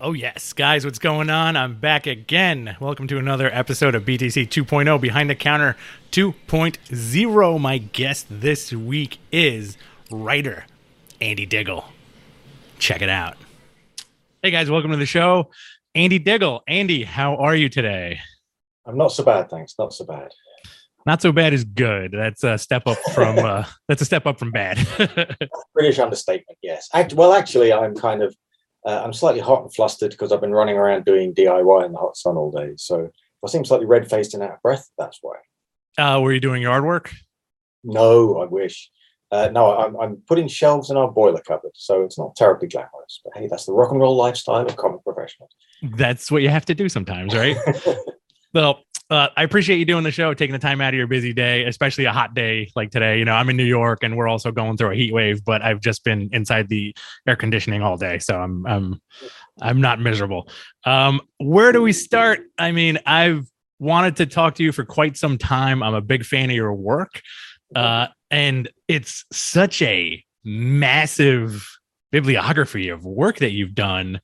Oh, yes. Guys, what's going on? I'm back again. Welcome to another episode of BTC 2.0 Behind the Counter 2.0. My guest this week is writer Andy Diggle. Check it out. Hey, guys, welcome to the show. Andy Diggle. Andy, how are you today? I'm not so bad, thanks. Not so bad. Not so bad is good. That's a step up from bad. British understatement, yes. Actually, I'm slightly hot and flustered because I've been running around doing DIY in the hot sun all day. So if I seem slightly red-faced and out of breath, that's why. Were you doing yard work? No, I wish. No, I'm putting shelves in our boiler cupboard, so it's not terribly glamorous. But hey, that's the rock and roll lifestyle of comic professionals. That's what you have to do sometimes, right? Well, I appreciate you doing the show, taking the time out of your busy day, especially a hot day like today. You know, I'm in New York and we're also going through a heat wave, but I've just been inside the air conditioning all day, so I'm not miserable. Where do we start? I mean, I've wanted to talk to you for quite some time. I'm a big fan of your work, and it's such a massive bibliography of work that you've done.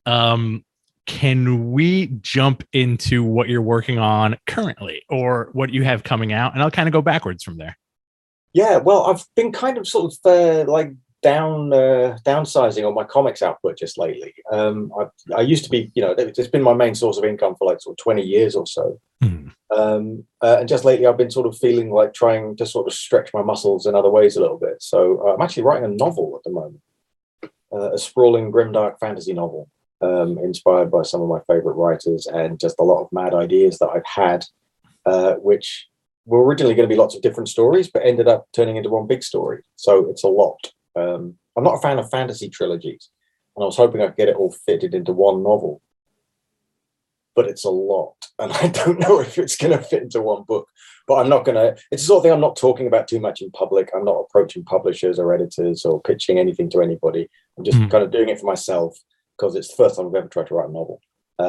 Can we jump into what you're working on currently or what you have coming out? And I'll kind of go backwards from there. Yeah, well, I've been kind of sort of downsizing on my comics output just lately. I used to be, it's been my main source of income for like sort of 20 years or so. And just lately I've been sort of feeling like trying to sort of stretch my muscles in other ways a little bit. So I'm actually writing a novel at the moment, a sprawling grimdark fantasy novel. Inspired by some of my favorite writers and just a lot of mad ideas that I've had, which were originally going to be lots of different stories, but ended up turning into one big story. So it's a lot. I'm not a fan of fantasy trilogies, and I was hoping I could get it all fitted into one novel, but it's a lot. And I don't know if it's going to fit into one book, but I'm not going to, it's the sort of thing I'm not talking about too much in public. I'm not approaching publishers or editors or pitching anything to anybody. I'm just kind of doing it for myself, because it's the first time I've ever tried to write a novel.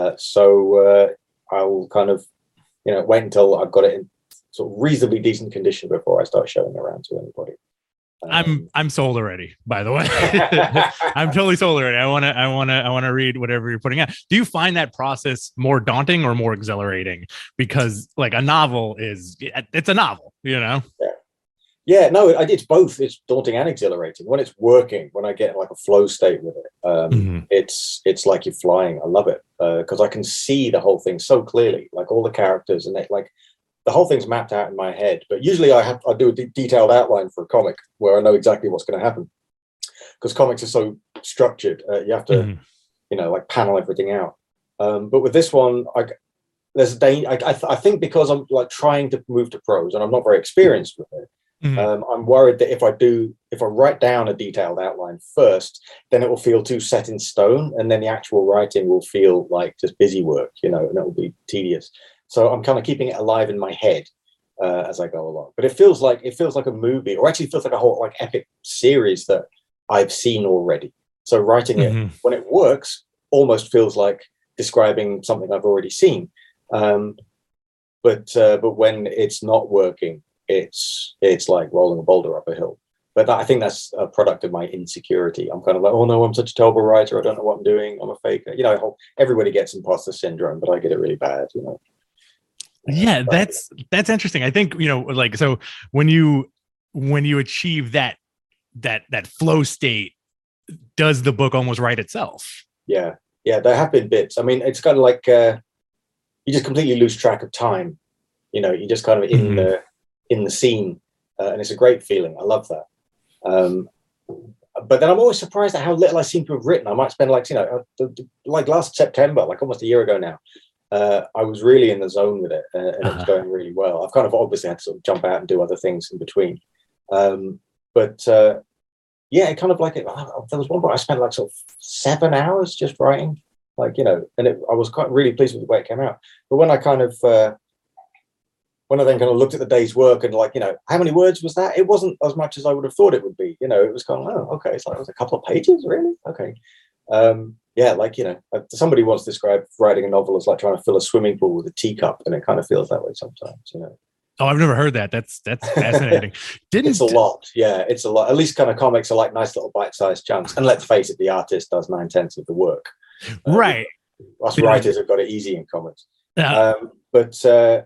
So I'll kind of, wait until I've got it in sort of reasonably decent condition before I start showing around to anybody. I'm sold already, by the way. I'm totally sold already. I want to read whatever you're putting out. Do you find that process more daunting or more exhilarating? Because like a novel it's a novel, Yeah. Yeah, no, it's both. It's daunting and exhilarating. When it's working, when I get like a flow state with it, it's like you're flying. I love it because I can see the whole thing so clearly, like all the characters, and like the whole thing's mapped out in my head. But usually I do a detailed outline for a comic where I know exactly what's going to happen, because comics are so structured. You have to, like panel everything out. But with this one, there's a danger. I think because I'm like trying to move to prose and I'm not very experienced with it. I'm worried that if I write down a detailed outline first, then it will feel too set in stone, and then the actual writing will feel like just busy work, and it will be tedious. So I'm kind of keeping it alive in my head as I go along. But it feels like a movie, or actually feels like a whole like epic series that I've seen already. So writing it when it works almost feels like describing something I've already seen. But when it's not working, it's like rolling a boulder up a hill. But I think that's a product of my insecurity. I'm kind of like, oh no, I'm such a terrible writer. I don't know what I'm doing. I'm a faker. Everybody gets imposter syndrome, but I get it really bad. Yeah, that's interesting. I think so when you achieve that flow state, does the book almost write itself? Yeah, there have been bits. I mean, it's kind of like you just completely lose track of time. You just kind of in the scene, and it's a great feeling. I love that. But then I'm always surprised at how little I seem to have written. I might spend like last September, like almost a year ago now, I was really in the zone with it, and it was going really well. I've kind of obviously had to sort of jump out and do other things in between. But it kind of like it. There was one point I spent like sort of 7 hours just writing, and I was quite really pleased with the way it came out. But when I kind of when I then kind of looked at the day's work and how many words was that? It wasn't as much as I would have thought it would be. It was kind of, oh, okay. It's like, it was a couple of pages, really? Okay. Somebody once described writing a novel as like trying to fill a swimming pool with a teacup, and it kind of feels that way sometimes, Oh, I've never heard that. That's fascinating. It's a lot. Yeah, at least kind of comics are like nice little bite-sized chunks. And let's face it, the artist does 9/10 of the work. Right. Us writers have got it easy in comics. Yeah. But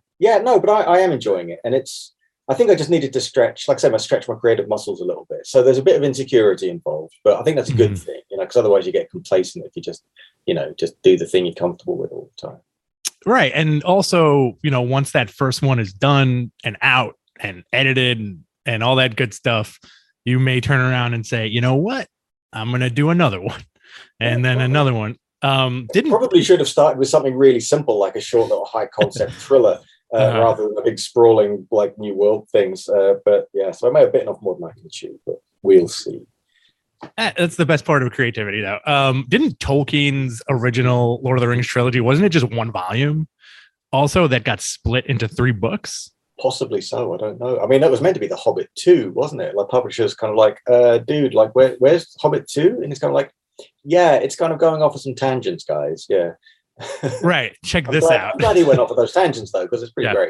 I am enjoying it. And I think I just needed to stretch, like I said, stretch my creative muscles a little bit. So there's a bit of insecurity involved, but I think that's a good thing, because otherwise you get complacent if you just do the thing you're comfortable with all the time. Right. And also, once that first one is done and out and edited and all that good stuff, you may turn around and say, you know what, I'm going to do another one and then another one. Probably should have started with something really simple, like a short little high concept thriller, rather than the big sprawling like New World things. But yeah, so I may have bitten off more than I can chew, but we'll see. That's the best part of creativity, though. Didn't Tolkien's original Lord of the Rings trilogy, wasn't it just one volume also that got split into 3 books? Possibly so. I don't know. I mean, that was meant to be The Hobbit 2, wasn't it? Like, publishers kind of like, dude, like, where's Hobbit 2? And it's kind of like, yeah, it's kind of going off of some tangents, guys. Yeah. Right. Check this out. I'm glad he went off of those tangents, though, because it's pretty great.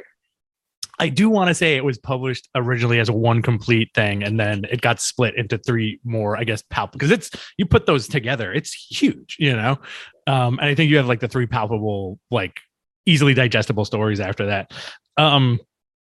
I do want to say it was published originally as one complete thing, and then it got split into 3 more, I guess, palpable. Because you put those together, it's huge, And I think you have like the 3 palpable, like easily digestible stories after that. I've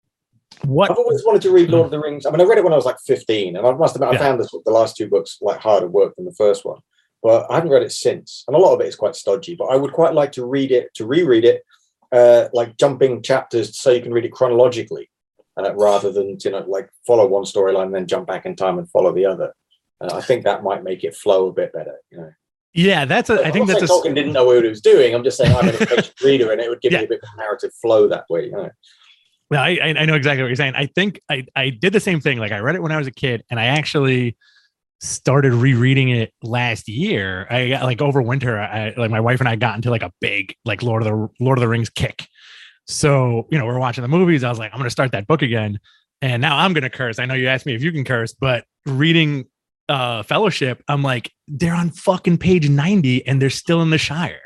always wanted to read Lord of the Rings. I mean, I read it when I was like 15, and I must admit, I found the last 2 books like harder work than the first one. But I haven't read it since, and a lot of it is quite stodgy. But I would quite like to read it, to reread it, like jumping chapters so you can read it chronologically, rather than like follow one storyline and then jump back in time and follow the other. I think that might make it flow a bit better. Yeah, I think that's Tolkien didn't know what he was doing. I'm just saying I'm an impatient reader, and it would give me a bit of narrative flow that way. Well, I know exactly what you're saying. I think I did the same thing. Like, I read it when I was a kid, and I actually started rereading it last year. I got like over winter, like my wife and I got into like a big like Lord of the Rings kick. So, we're watching the movies. I was like, I'm going to start that book again. And now I'm going to curse. I know you asked me if you can curse, but reading Fellowship, I'm like, they're on fucking page 90 and they're still in the Shire.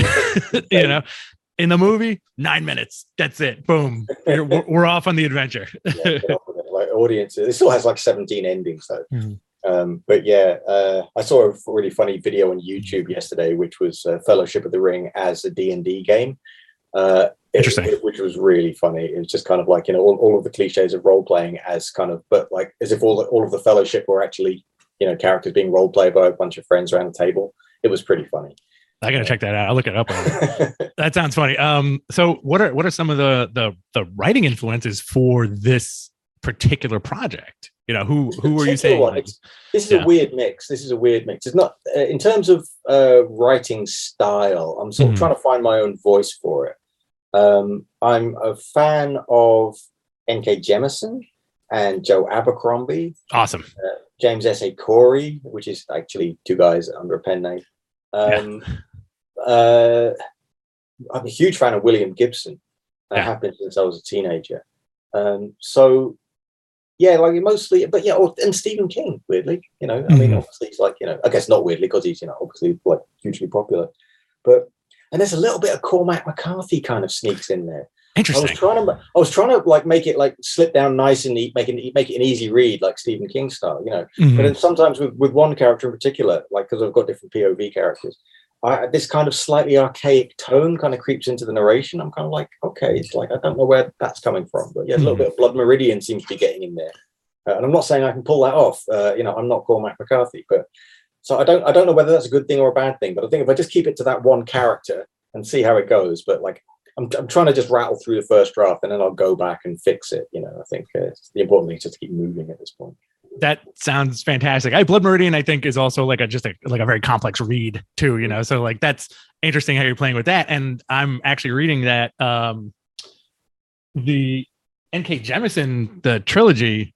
In the movie, 9 minutes. That's it. Boom. We're off on the adventure. Like, audiences. It still has like 17 endings though. Mm-hmm. But yeah, I saw a really funny video on YouTube yesterday, which was Fellowship of the Ring as a D&D game. Interesting. Which was really funny. It was just kind of like, all of the cliches of role playing as kind of, but like as if all of the Fellowship were actually, characters being role played by a bunch of friends around the table. It was pretty funny. I gotta check that out. I'll look it up. That sounds funny. So what are some of the writing influences for this particular project? Who are you saying? This is a weird mix. It's not in terms of writing style. I'm sort of trying to find my own voice for it. I'm a fan of N.K. Jemisin and Joe Abercrombie. Awesome. James S.A. Corey, which is actually 2 guys under a pen name. I'm a huge fan of William Gibson. That happened since I was a teenager. So yeah, like mostly, but yeah, and Stephen King, weirdly, I mean, obviously he's like, I guess not weirdly because he's, obviously like hugely popular, and there's a little bit of Cormac McCarthy kind of sneaks in there. Interesting. I was trying to like make it like slip down nice and neat, make it an easy read, like Stephen King style, But then sometimes with one character in particular, like because I've got different POV characters, this kind of slightly archaic tone kind of creeps into the narration. I'm kind of like, okay, it's like I don't know where that's coming from, but yeah, a little bit of Blood Meridian seems to be getting in there, and I'm not saying I can pull that off. I'm not Cormac McCarthy, but so I don't know whether that's a good thing or a bad thing. But I think if I just keep it to that one character and see how it goes, but like I'm trying to just rattle through the first draft and then I'll go back and fix it. I think the important thing is just to keep moving at this point. That sounds fantastic. Blood Meridian, I think, is also like a very complex read too, So like that's interesting how you're playing with that. And I'm actually reading that the N.K. Jemisin, the trilogy,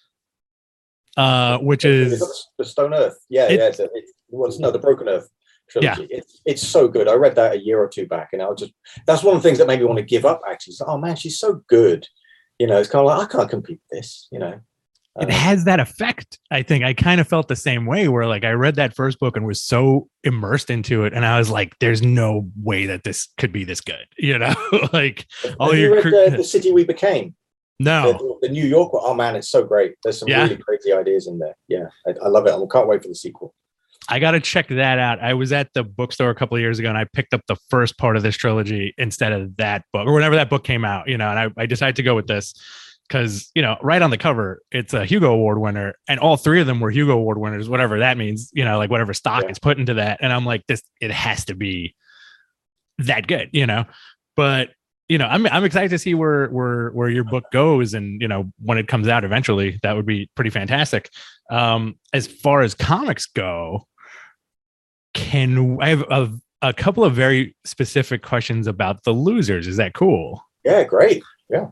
which is the Stone Earth. The Broken Earth trilogy. Yeah. It's so good. I read that a year or 2 back, and that's one of the things that made me want to give up. Actually, so, oh man, she's so good. It's kind of like I can't compete with this. It has that effect. I think I kind of felt the same way where like I read that first book and was so immersed into it. And I was like, there's no way that this could be this good. Like all you read The City We Became? No. The New York one. Oh man, it's so great. There's some really crazy ideas in there. Yeah. I love it. I can't wait for the sequel. I got to check that out. I was at the bookstore a couple of years ago and I picked up the first part of this trilogy instead of that book or whenever that book came out, and I decided to go with this because, right on the cover, it's a Hugo Award winner and all three of them were Hugo Award winners, whatever that means, like whatever stock is put into that. And I'm like, it has to be that good, but I'm excited to see where your book goes, and when it comes out eventually, that would be pretty fantastic. As far as comics go, I have a couple of very specific questions about The Losers? Is that cool? Yeah, great. Yeah,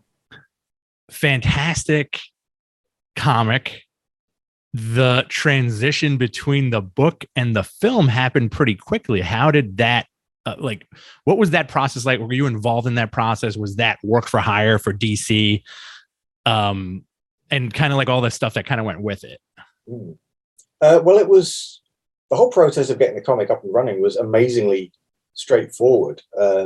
fantastic comic. The transition between the book and the film happened pretty quickly. How did that? What was that process like? Were you involved in that process? Was that work for hire for DC? And kind of like all the stuff that kind of went with it. Well, it was the whole process of getting the comic up and running was amazingly straightforward.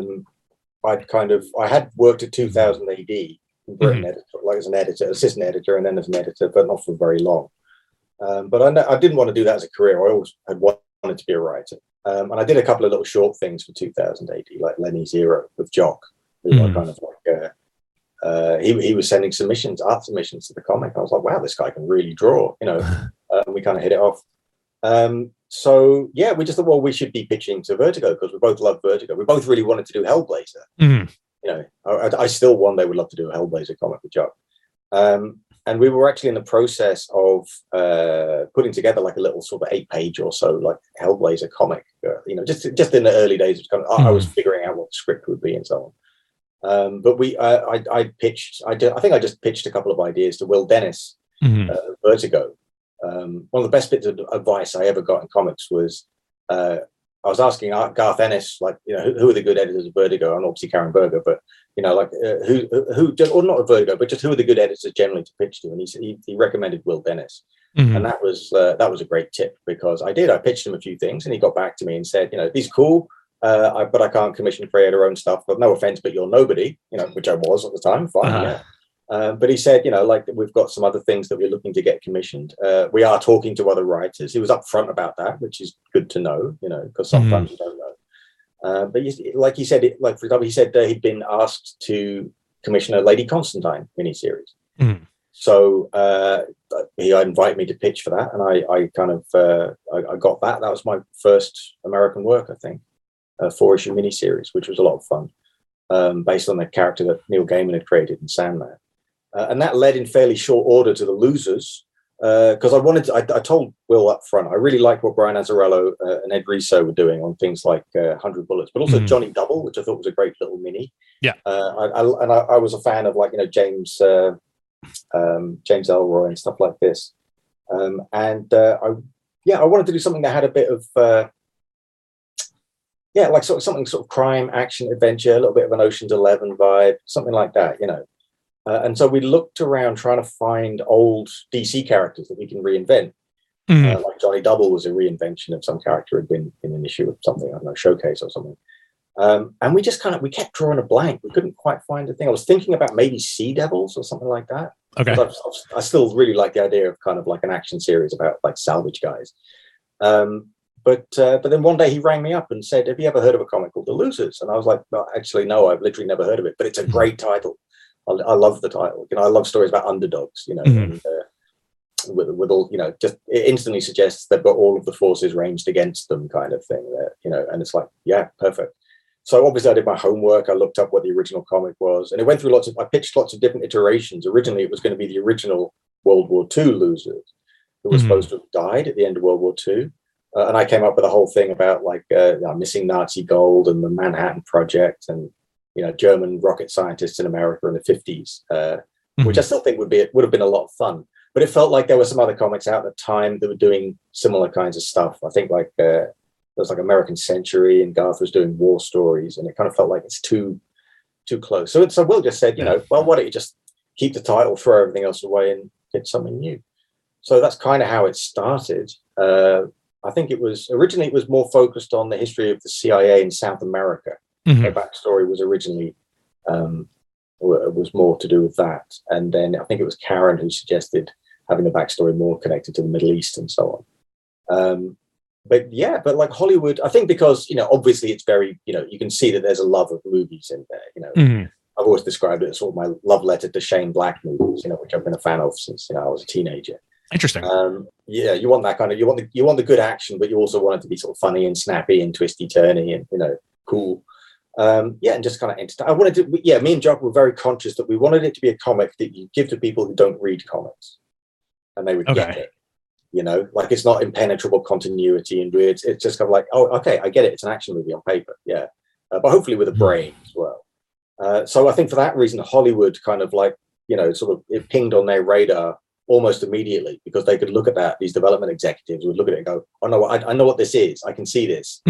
I had worked at 2000 AD in Britain, as an editor, assistant editor, and then as an editor, but not for very long. But I didn't want to do that as a career. I always had wanted to be a writer. And I did a couple of little short things for 2000 AD, like Lenny's Hero with Jock, who I kind of like. He was sending art submissions to the comic. I was like, wow, this guy can really draw, and we kind of hit it off. So yeah, we just thought, well, we should be pitching to Vertigo because we both love Vertigo. We both really wanted to do Hellblazer. I still one day would love to do a Hellblazer comic with Jock. And we were actually in the process of putting together like a little sort of 8-page or so like Hellblazer comic. Just in the early days, I was figuring out what the script would be and so on. But I think I just pitched a couple of ideas to Will Dennis, Vertigo. One of the best bits of advice I ever got in comics was I was asking Garth Ennis, like, who are the good editors of Vertigo? And obviously Karen Berger, but who or not of Vertigo, but just who are the good editors generally to pitch to? And he recommended Will Dennis, and that was a great tip because I pitched him a few things, and he got back to me and said, these cool, but I can't commission create our own stuff. But no offense, but you're nobody, which I was at the time. Fine, yeah. But he said, we've got some other things that we're looking to get commissioned. We are talking to other writers. He was upfront about that, which is good to know, because sometimes you don't know. But like he said, for example, he said he'd been asked to commission a Lady Constantine miniseries. So he invited me to pitch for that, and I got that. That was my first American work, I think, 4-issue miniseries, which was a lot of fun, based on the character that Neil Gaiman had created in Sandman. And that led in fairly short order to The Losers, because I told Will up front, I really liked what Brian Azzarello and Ed Riso were doing on things like 100 Bullets, but also Johnny Double, which I thought was a great little mini. Yeah. I was a fan of James Ellroy and stuff like this. I wanted to do something that had a bit of something sort of crime, action, adventure, a little bit of an Ocean's 11 vibe, something like that, and so we looked around trying to find old DC characters that we can reinvent. Like Johnny Double was a reinvention of some character who had been in an issue of something, I don't know, Showcase or something. And we just we kept drawing a blank. We couldn't quite find a thing. I was thinking about maybe Sea Devils or something like that. Okay. I still really like the idea of kind of like an action series about like salvage guys. But then one day he rang me up and said, have you ever heard of a comic called The Losers? And I was like, well, actually, no, I've literally never heard of it, but it's a great title. I love the title. I love stories about underdogs, and with all, just it instantly suggests they've got all of the forces ranged against them kind of thing there, and it's like, yeah, perfect. So obviously I did my homework. I looked up what the original comic was, and it went through I pitched lots of different iterations. Originally, it was going to be the original World War II losers who were supposed to have died at the end of World War II. And I came up with a whole thing about missing Nazi gold and the Manhattan Project and, German rocket scientists in America in the 50s, which I still think would have been a lot of fun. But it felt like there were some other comics out at the time that were doing similar kinds of stuff. I think there was like American Century, and Garth was doing war stories, and it kind of felt like it's too close. So Will just said, well, why don't you just keep the title, throw everything else away, and get something new? So that's kind of how it started. I think originally it was more focused on the history of the CIA in South America. Their backstory was originally was more to do with that, and then I think it was Karen who suggested having the backstory more connected to the Middle East and so on. but yeah, but like Hollywood, I think because, obviously it's very, you can see that there's a love of movies in there, Mm-hmm. I've always described it as sort of my love letter to Shane Black movies, which I've been a fan of since, I was a teenager. Interesting. Yeah, you want that kind of, you want the good action, but you also want it to be sort of funny and snappy and twisty turny and, cool. Yeah, and just kind of entertain. I wanted to, yeah, me and Jock were very conscious that we wanted it to be a comic that you give to people who don't read comics, and they would get it. Like it's not impenetrable continuity and weird. It's just kind of like, oh, okay, I get it. It's an action movie on paper, yeah, but hopefully with a brain as well. So I think for that reason, Hollywood kind of like, sort of it pinged on their radar almost immediately, because they could look at that. These development executives would look at it and go, oh no, I know what this is. I can see this.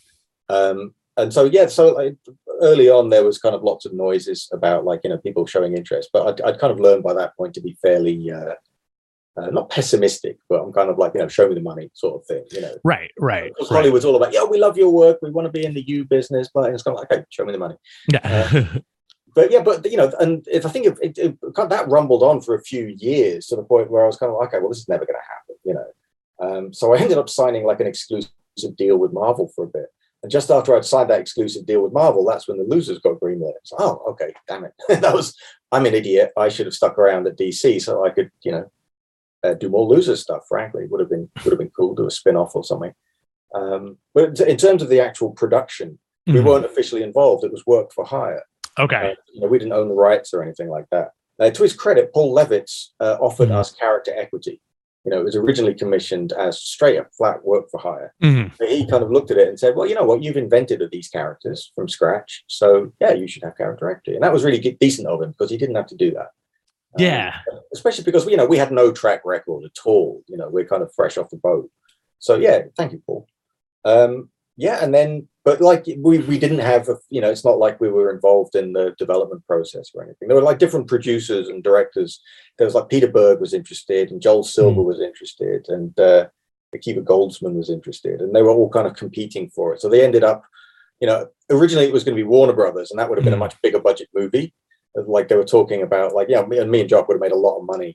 And so, yeah, so like, early on, there was kind of lots of noises about like, people showing interest, but I'd kind of learned by that point to be fairly, not pessimistic, but I'm kind of like, show me the money sort of thing, Right. Because Hollywood's all about, yeah, we love your work. We want to be in the U business, but it's kind of like, okay, show me the money. Yeah. But and I think it that rumbled on for a few years to the point where I was kind of like, okay, well, this is never going to happen, So I ended up signing like an exclusive deal with Marvel for a bit. And just after I'd signed that exclusive deal with Marvel, that's when The Losers got greenlit. So, oh, okay, damn it. I'm an idiot. I should have stuck around at DC so I could, do more Losers stuff, frankly. Would have been cool, do a spin-off or something. But in terms of the actual production, we weren't officially involved. It was work for hire. Okay. We didn't own the rights or anything like that. To his credit, Paul Levitz offered us character equity. It was originally commissioned as straight up flat work for hire. But he kind of looked at it and said, well, you know what, you've invented these characters from scratch. So yeah, you should have character equity. And that was really decent of him, because he didn't have to do that. Yeah. Especially because, we had no track record at all. We're kind of fresh off the boat. So yeah, thank you, Paul. Yeah, and then, but like we didn't have, it's not like we were involved in the development process or anything. There were like different producers and directors. There was like Peter Berg was interested, and Joel Silver was interested, and Akiva Goldsman was interested, and they were all kind of competing for it. So they ended up, originally it was going to be Warner Brothers, and that would have been a much bigger budget movie. Like they were talking about, like, yeah, me and Jock would have made a lot of money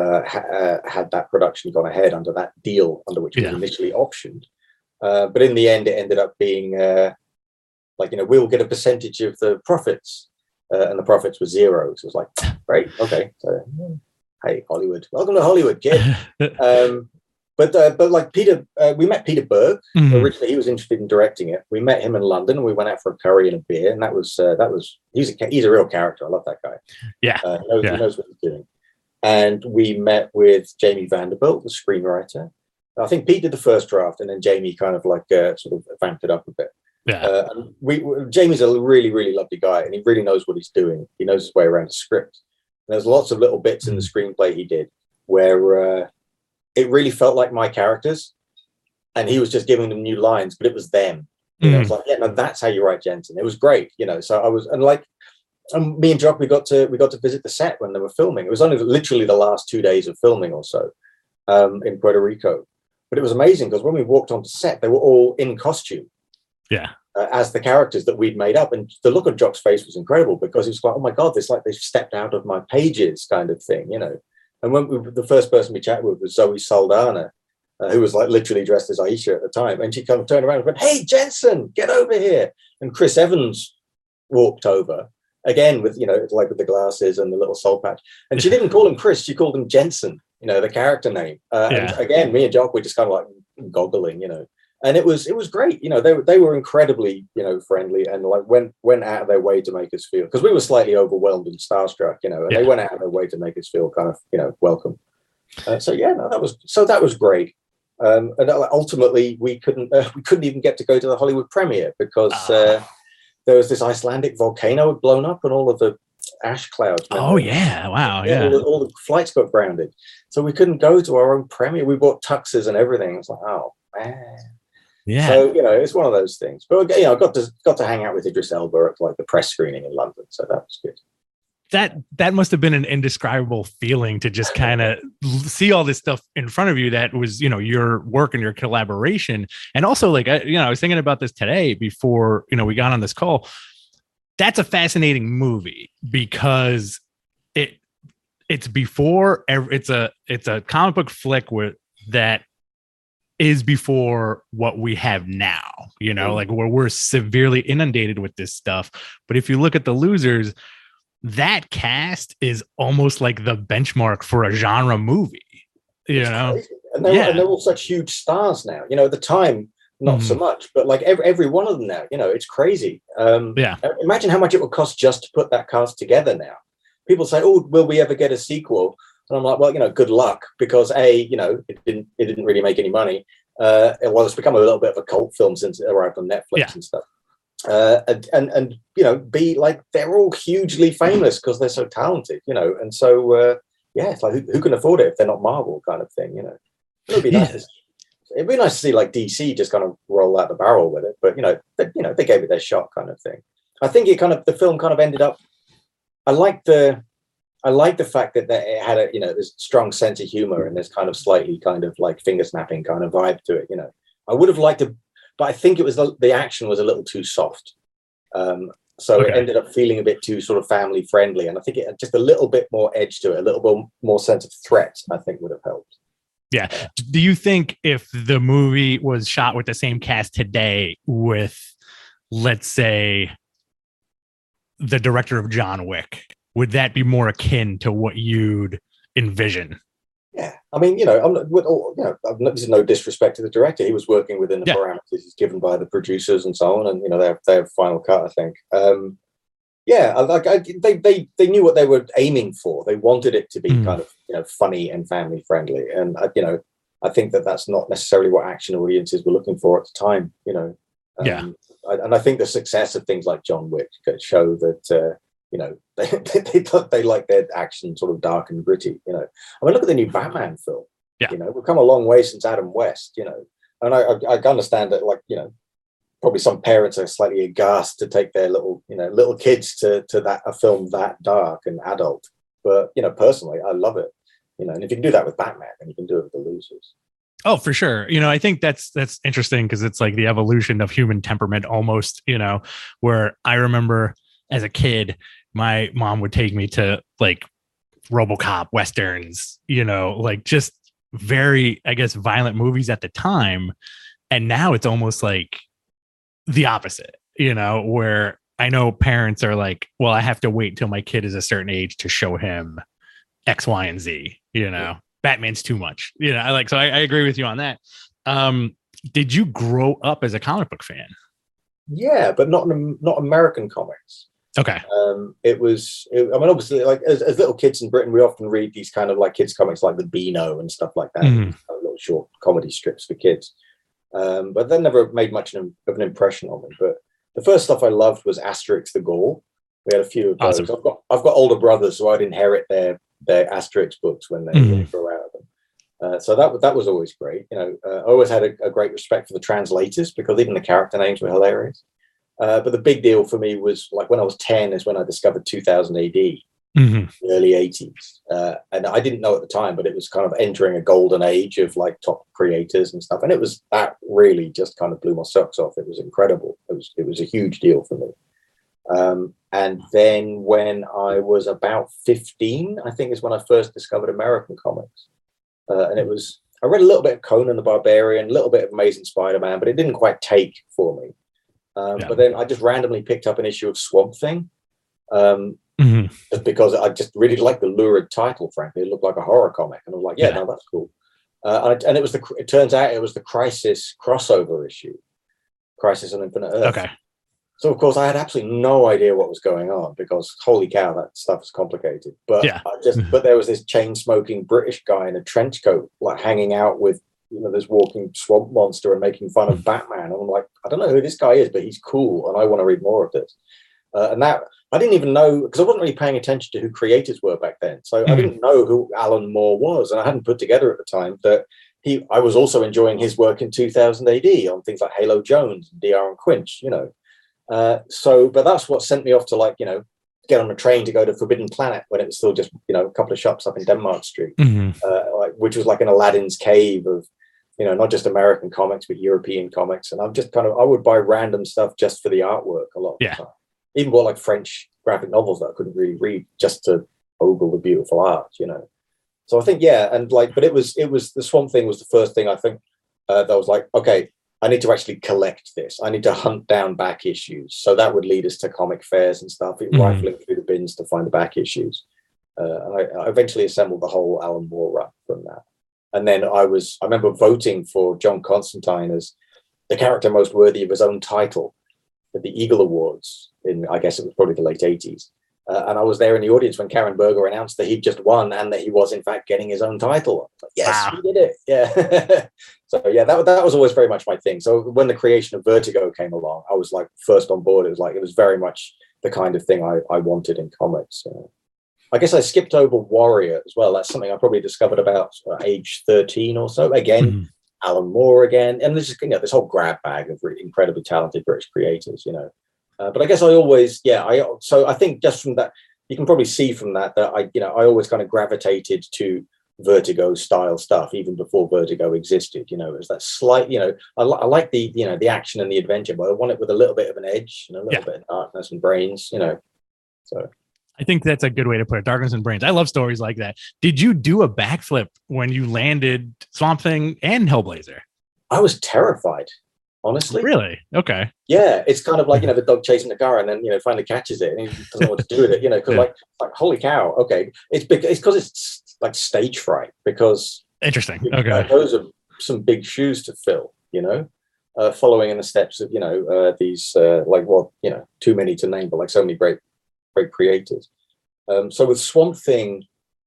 had that production gone ahead under that deal, under which it was initially optioned. But in the end, it ended up being we'll get a percentage of the profits, and the profits were zero. So it was like, great, okay. So, hey, Hollywood, welcome to Hollywood, kid. But like Peter, we met Peter Berg. Originally, he was interested in directing it. We met him in London, and we went out for a curry and a beer, and that was he's a real character. I love that guy. Yeah, he knows what he's doing. And we met with Jamie Vanderbilt, the screenwriter. I think Pete did the first draft, and then Jamie kind of like sort of vamped it up a bit. Yeah. Jamie's a really, really lovely guy, and he really knows what he's doing. He knows his way around the script. And there's lots of little bits in the screenplay he did where it really felt like my characters, and he was just giving them new lines, but it was them. I was like, yeah, no, that's how you write Jensen. It was great, So I was, and like, me and Jock, we got to visit the set when they were filming. It was only literally the last 2 days of filming or so in Puerto Rico. But it was amazing because when we walked onto set, they were all in costume. Yeah. As the characters that we'd made up. And the look on Jock's face was incredible, because he was like, oh my God, this like they've stepped out of my pages kind of thing, And when the first person we chatted with was Zoe Saldana, who was like literally dressed as Aisha at the time. And she kind of turned around and went, hey, Jensen, get over here. And Chris Evans walked over again with, like with the glasses and the little soul patch. And she didn't call him Chris, she called him Jensen, the character name. And again, me and Jock were just kind of like goggling, and it was great. They were incredibly, friendly, and like went out of their way to make us feel, because we were slightly overwhelmed and starstruck, and they went out of their way to make us feel kind of, welcome. So yeah, no, that was great. And ultimately we couldn't even get to go to the Hollywood premiere because there was this Icelandic volcano had blown up and all of the ash clouds. Oh yeah, wow, yeah. All the flights got grounded, so we couldn't go to our own premiere. We bought tuxes and everything. It's like, oh man. Yeah. So it's one of those things. But I got to hang out with Idris Elba at like the press screening in London, so that was good. That must have been an indescribable feeling to just kind of see all this stuff in front of you that was, your work and your collaboration. And also like, I was thinking about this today before, we got on this call. That's a fascinating movie because it's a comic book flick that is before what we have now, like where we're severely inundated with this stuff. But if you look at The Losers, that cast is almost like the benchmark for a genre movie, Crazy. And they're all such huge stars now. At the time, not so much, but like every one of them now, it's crazy. Imagine how much it would cost just to put that cast together now. People say, "Oh, will we ever get a sequel?" And I'm like, well, good luck, because it didn't really make any money. It's become a little bit of a cult film since it arrived on Netflix and stuff. And B, like, they're all hugely famous because they're so talented, and so it's like who can afford it if they're not Marvel, kind of thing, It'd be nice. It'd be nice to see like DC just kind of roll out the barrel with it, but they gave it their shot, kind of thing. I think the film kind of ended up. I like the fact that it had this strong sense of humor and this kind of slightly kind of like finger snapping kind of vibe to it. I would have liked to, but I think it was the action was a little too soft. So it ended up feeling a bit too sort of family friendly. And I think it had just a little bit more edge to it, a little bit more sense of threat, I think would have helped. Yeah. Do you think if the movie was shot with the same cast today with, let's say, the director of John Wick, would that be more akin to what you'd envision? Yeah, I mean, this is no disrespect to the director. He was working within the parameters he's given by the producers and so on, and they have final cut, I think. They knew what they were aiming for. They wanted it to be kind of funny and family friendly, and I think that's not necessarily what action audiences were looking for at the time. And I think the success of things like John Wick show that. They like their action sort of dark and gritty. I mean, look at the new Batman film. We've come a long way since Adam West. And I understand that, like, probably some parents are slightly aghast to take their little kids to a film that dark and adult. But personally, I love it. And if you can do that with Batman, then you can do it with The Losers. Oh, for sure. I think that's interesting because it's like the evolution of human temperament almost. Where I remember as a kid, my mom would take me to like RoboCop westerns, like just very, I guess, violent movies at the time. And now it's almost like the opposite, where I know parents are like, well, I have to wait till my kid is a certain age to show him X, Y, and Z, Batman's too much, so I agree with you on that. Did you grow up as a comic book fan? Yeah, but not American comics. Okay. Obviously, like as little kids in Britain, we often read these kind of like kids comics like the Beano and stuff like that, little short comedy strips for kids. But that never made much of an impression on me. But the first stuff I loved was Asterix the Gaul. We had a few of those. Awesome. I've got older brothers, so I'd inherit their Asterix books when they grew out of them. So that was always great. I always had a great respect for the translators because even the character names were hilarious. But the big deal for me was like when I was 10 is when I discovered 2000 AD, the early 80s. And I didn't know at the time, but it was kind of entering a golden age of like top creators and stuff. And that really just kind of blew my socks off. It was incredible. It was a huge deal for me. And then when I was about 15, I think is when I first discovered American comics. And I read a little bit of Conan the Barbarian, a little bit of Amazing Spider-Man, but it didn't quite take for me. But then I just randomly picked up an issue of Swamp Thing, just because I just really liked the lurid title. Frankly, it looked like a horror comic, and I was like, "No, that's cool." And it turns out it was the Crisis crossover issue, Crisis on Infinite Earth. Okay. So of course I had absolutely no idea what was going on because holy cow, that stuff is complicated. But but there was this chain smoking British guy in a trench coat, like hanging out with this walking swamp monster and making fun of Batman. And I'm like, I don't know who this guy is, but he's cool, and I want to read more of this. And that I didn't even know because I wasn't really paying attention to who creators were back then. So I didn't know who Alan Moore was, and I hadn't put together at the time that I was also enjoying his work in 2000 AD on things like Halo Jones, DR and Quinch, but that's what sent me off to get on a train to go to Forbidden Planet when it was still just a couple of shops up in Denmark Street, which was like an Aladdin's cave of not just American comics but European comics. And I'm just I would buy random stuff just for the artwork a lot of the time. Even bought like French graphic novels that I couldn't really read just to ogle the beautiful art. So I think but it was the Swamp Thing was the first thing I think that was like, okay, I need to actually collect this. I need to hunt down back issues. So that would lead us to comic fairs and stuff, rifling through the bins to find the back issues. And I eventually assembled the whole Alan Moore run from that. And then I remember voting for John Constantine as the character most worthy of his own title at the Eagle Awards I guess it was probably the late 80s. And I was there in the audience when Karen Berger announced that he'd just won and that he was in fact getting his own title. Like, yes, wow. We did it. Yeah. So yeah, that was always very much my thing. So when the creation of Vertigo came along, I was like first on board. It was very much the kind of thing I wanted in comics. I guess I skipped over Warrior as well. That's something I probably discovered about age 13 or so. Again, Alan Moore again. And this is, this whole grab bag of really incredibly talented British creators, But I guess so I think just from that, you can probably see from that I always kind of gravitated to Vertigo style stuff even before Vertigo existed. As that slight, I like the the action and the adventure, but I want it with a little bit of an edge and a little bit of darkness and brains. So I think that's a good way to put it. Darkness and brains. I love stories like that. Did you do a backflip when you landed Swamp Thing and Hellblazer? I was terrified. Honestly, really? Okay. Yeah, it's kind of like the dog chasing the car and then finally catches it and he doesn't know what to do with it. Because like holy cow. Okay, it's because it's like stage fright. Because interesting. Okay, those are some big shoes to fill. Following in the steps of these too many to name, but like so many great creators. So with Swamp Thing,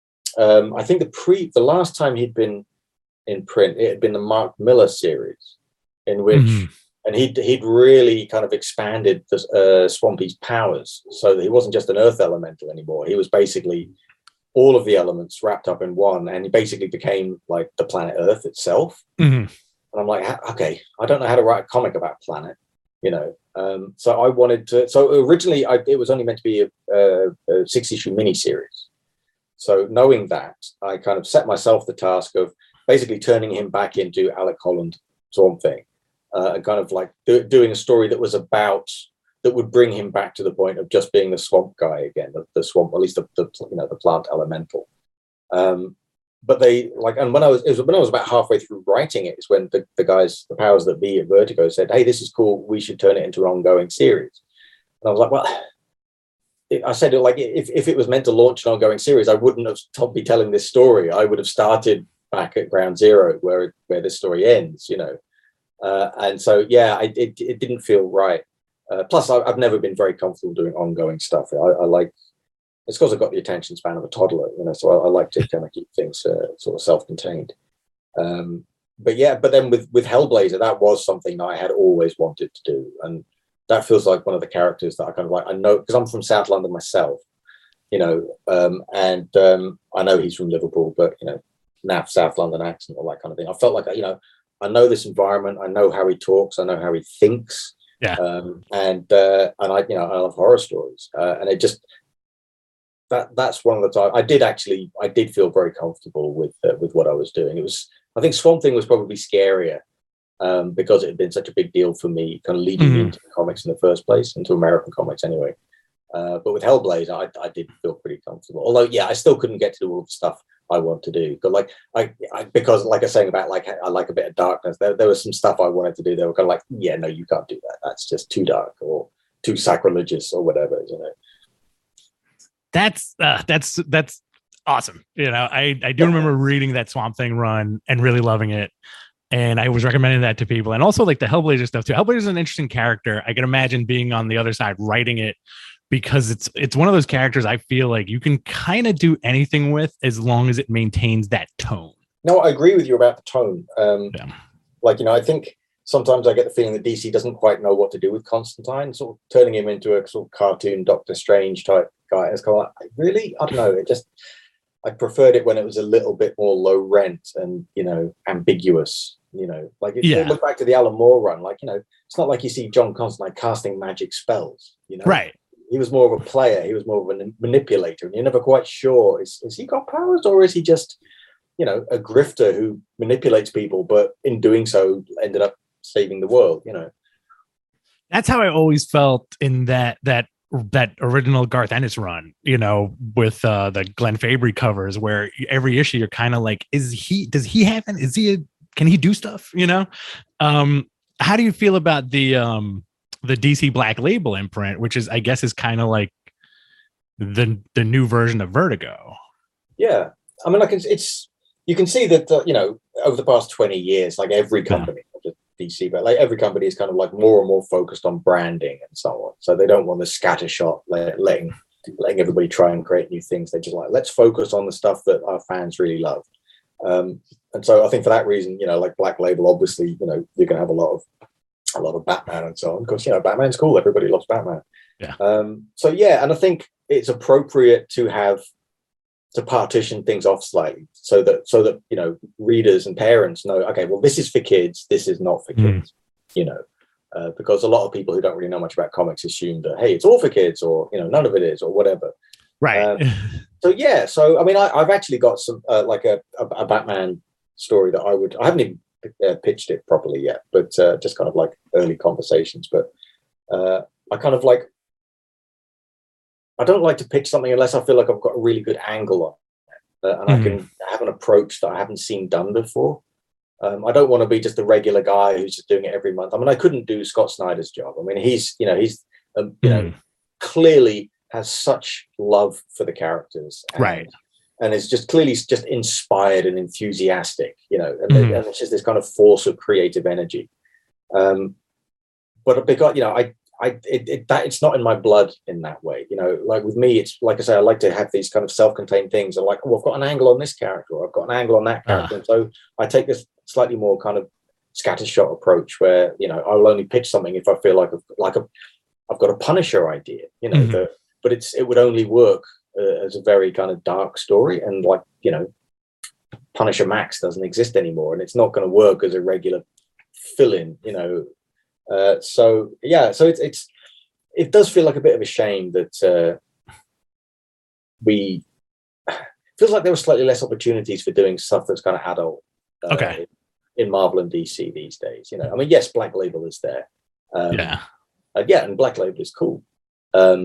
I think the last time he'd been in print, it had been the Mark Millar series. In which, and he'd really kind of expanded Swampy's powers so that he wasn't just an earth elemental anymore. He was basically all of the elements wrapped up in one, and he basically became like the planet Earth itself. And I'm like, okay, I don't know how to write a comic about planet, So I wanted to. So originally, it was only meant to be a 6-issue miniseries. So knowing that, I kind of set myself the task of basically turning him back into Alec Holland Swamp Thing. And kind of like doing a story that would bring him back to the point of just being the swamp guy again, the swamp, at least the plant elemental. But and when I was about halfway through writing it, is when the guys, the powers that be at Vertigo said, "Hey, this is cool. We should turn it into an ongoing series." And I was like, well, I said, like, if it was meant to launch an ongoing series, I wouldn't have be telling this story. I would have started back at ground zero where this story ends, and so, it didn't feel right. Plus, I've never been very comfortable doing ongoing stuff. I like, it's because I've got the attention span of a toddler, so I like to kind of keep things sort of self-contained. But then with Hellblazer, that was something that I had always wanted to do. And that feels like one of the characters that I kind of like, I know, because I'm from South London myself, and I know he's from Liverpool, but, now South London accent, all that kind of thing. I felt like, I know this environment. I know how he talks. I know how he thinks. Yeah. And I love horror stories. And it just that's one of the times I did feel very comfortable with what I was doing. I think Swamp Thing was probably scarier because it had been such a big deal for me, kind of leading into comics in the first place, into American comics anyway. But with Hellblazer, I did feel pretty comfortable. Although, I still couldn't get to do all the stuff I want to do. But because like I was saying about I like a bit of darkness, there was some stuff I wanted to do. They were kind of like, yeah, no, you can't do that. That's just too dark or too sacrilegious or whatever. That's awesome. I do remember reading that Swamp Thing run and really loving it. And I was recommending that to people. And also like the Hellblazer stuff too. Hellblazer is an interesting character. I can imagine being on the other side writing it, because it's one of those characters I feel like you can kind of do anything with as long as it maintains that tone. No, I agree with you about the tone. I think sometimes I get the feeling that DC doesn't quite know what to do with Constantine, sort of turning him into a sort of cartoon Doctor Strange type guy. It's kind of like, really? I don't know. I preferred it when it was a little bit more low rent and, ambiguous, look back to the Alan Moore run, it's not like you see John Constantine casting magic spells, Right. He was more of a player. He was more of a manipulator, and you're never quite sure, is he got powers or is he just, a grifter who manipulates people, but in doing so ended up saving the world, That's how I always felt in that original Garth Ennis run, with the Glenn Fabry covers, where every issue you're kind of like, is he can he do stuff? How do you feel about the DC Black Label imprint, which is, I guess, is kind of like the new version of Vertigo? Yeah, I mean, you can see that over the past 20 years, like every company, DC, but like every company is kind of like more and more focused on branding and so on. So they don't want the scattershot, letting everybody try and create new things. They just like, let's focus on the stuff that our fans really love. And so I think for that reason, like Black Label, obviously, you're gonna have a lot of Batman and so on, because Batman's cool. Everybody loves Batman. Yeah. So yeah, and I think it's appropriate to partition things off slightly so that readers and parents know, okay, well, this is for kids, this is not for kids. Because a lot of people who don't really know much about comics assume that, hey, it's all for kids, or none of it is, or whatever. Right. So I mean, I've actually got some like a Batman story that I haven't even pitched it properly yet, but just kind of like early conversations. But I kind of like, I don't like to pitch something unless I feel like I've got a really good angle on it, and I can have an approach that I haven't seen done before. I don't want to be just a regular guy who's just doing it every month. I mean, I couldn't do Scott Snyder's job. I mean, he's clearly has such love for the characters, right? And is just clearly just inspired and enthusiastic, and it's just this kind of force of creative energy. But because it's not in my blood in that way. Like with me, it's like I say, I like to have these kind of self-contained things. I'm like, oh, I've got an angle on this character, or I've got an angle on that character. And so I take this slightly more kind of scattershot approach where, I'll only pitch something if I feel like I've got a Punisher idea, but it would only work as a very kind of dark story. And like, Punisher Max doesn't exist anymore, and it's not going to work as a regular fill-in, so it does feel like a bit of a shame that we feels like there were slightly less opportunities for doing stuff that's kind of adult in Marvel and DC these days. I mean, yes, Black Label is there, and Black Label is cool. I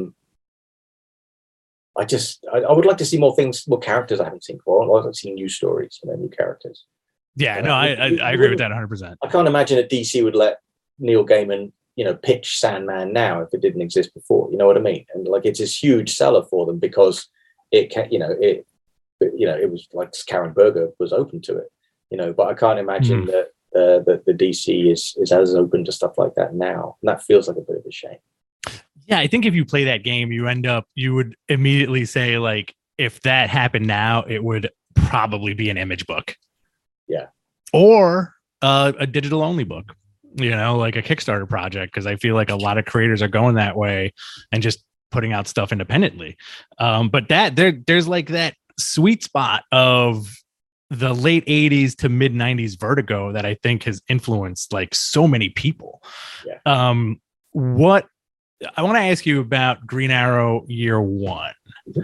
would like to see more characters I haven't seen before. I'd like to see new stories, new characters. Yeah, no, I agree with that 100%. I can't imagine that DC would let Neil Gaiman, pitch Sandman now if it didn't exist before. You know what I mean? And like, it's this huge seller for them because it can, it was like Karen Berger was open to it, but I can't imagine that the DC is as open to stuff like that now. And that feels like a bit of a shame. Yeah, I think if you play that game, you would immediately say, like, if that happened now, it would probably be an Image book. Yeah. Or a digital only book, like a Kickstarter project, because I feel like a lot of creators are going that way and just putting out stuff independently. But there's like that sweet spot of the late 80s to mid 90s Vertigo that I think has influenced like so many people. Yeah. What I want to ask you about Green Arrow Year One. Mm-hmm.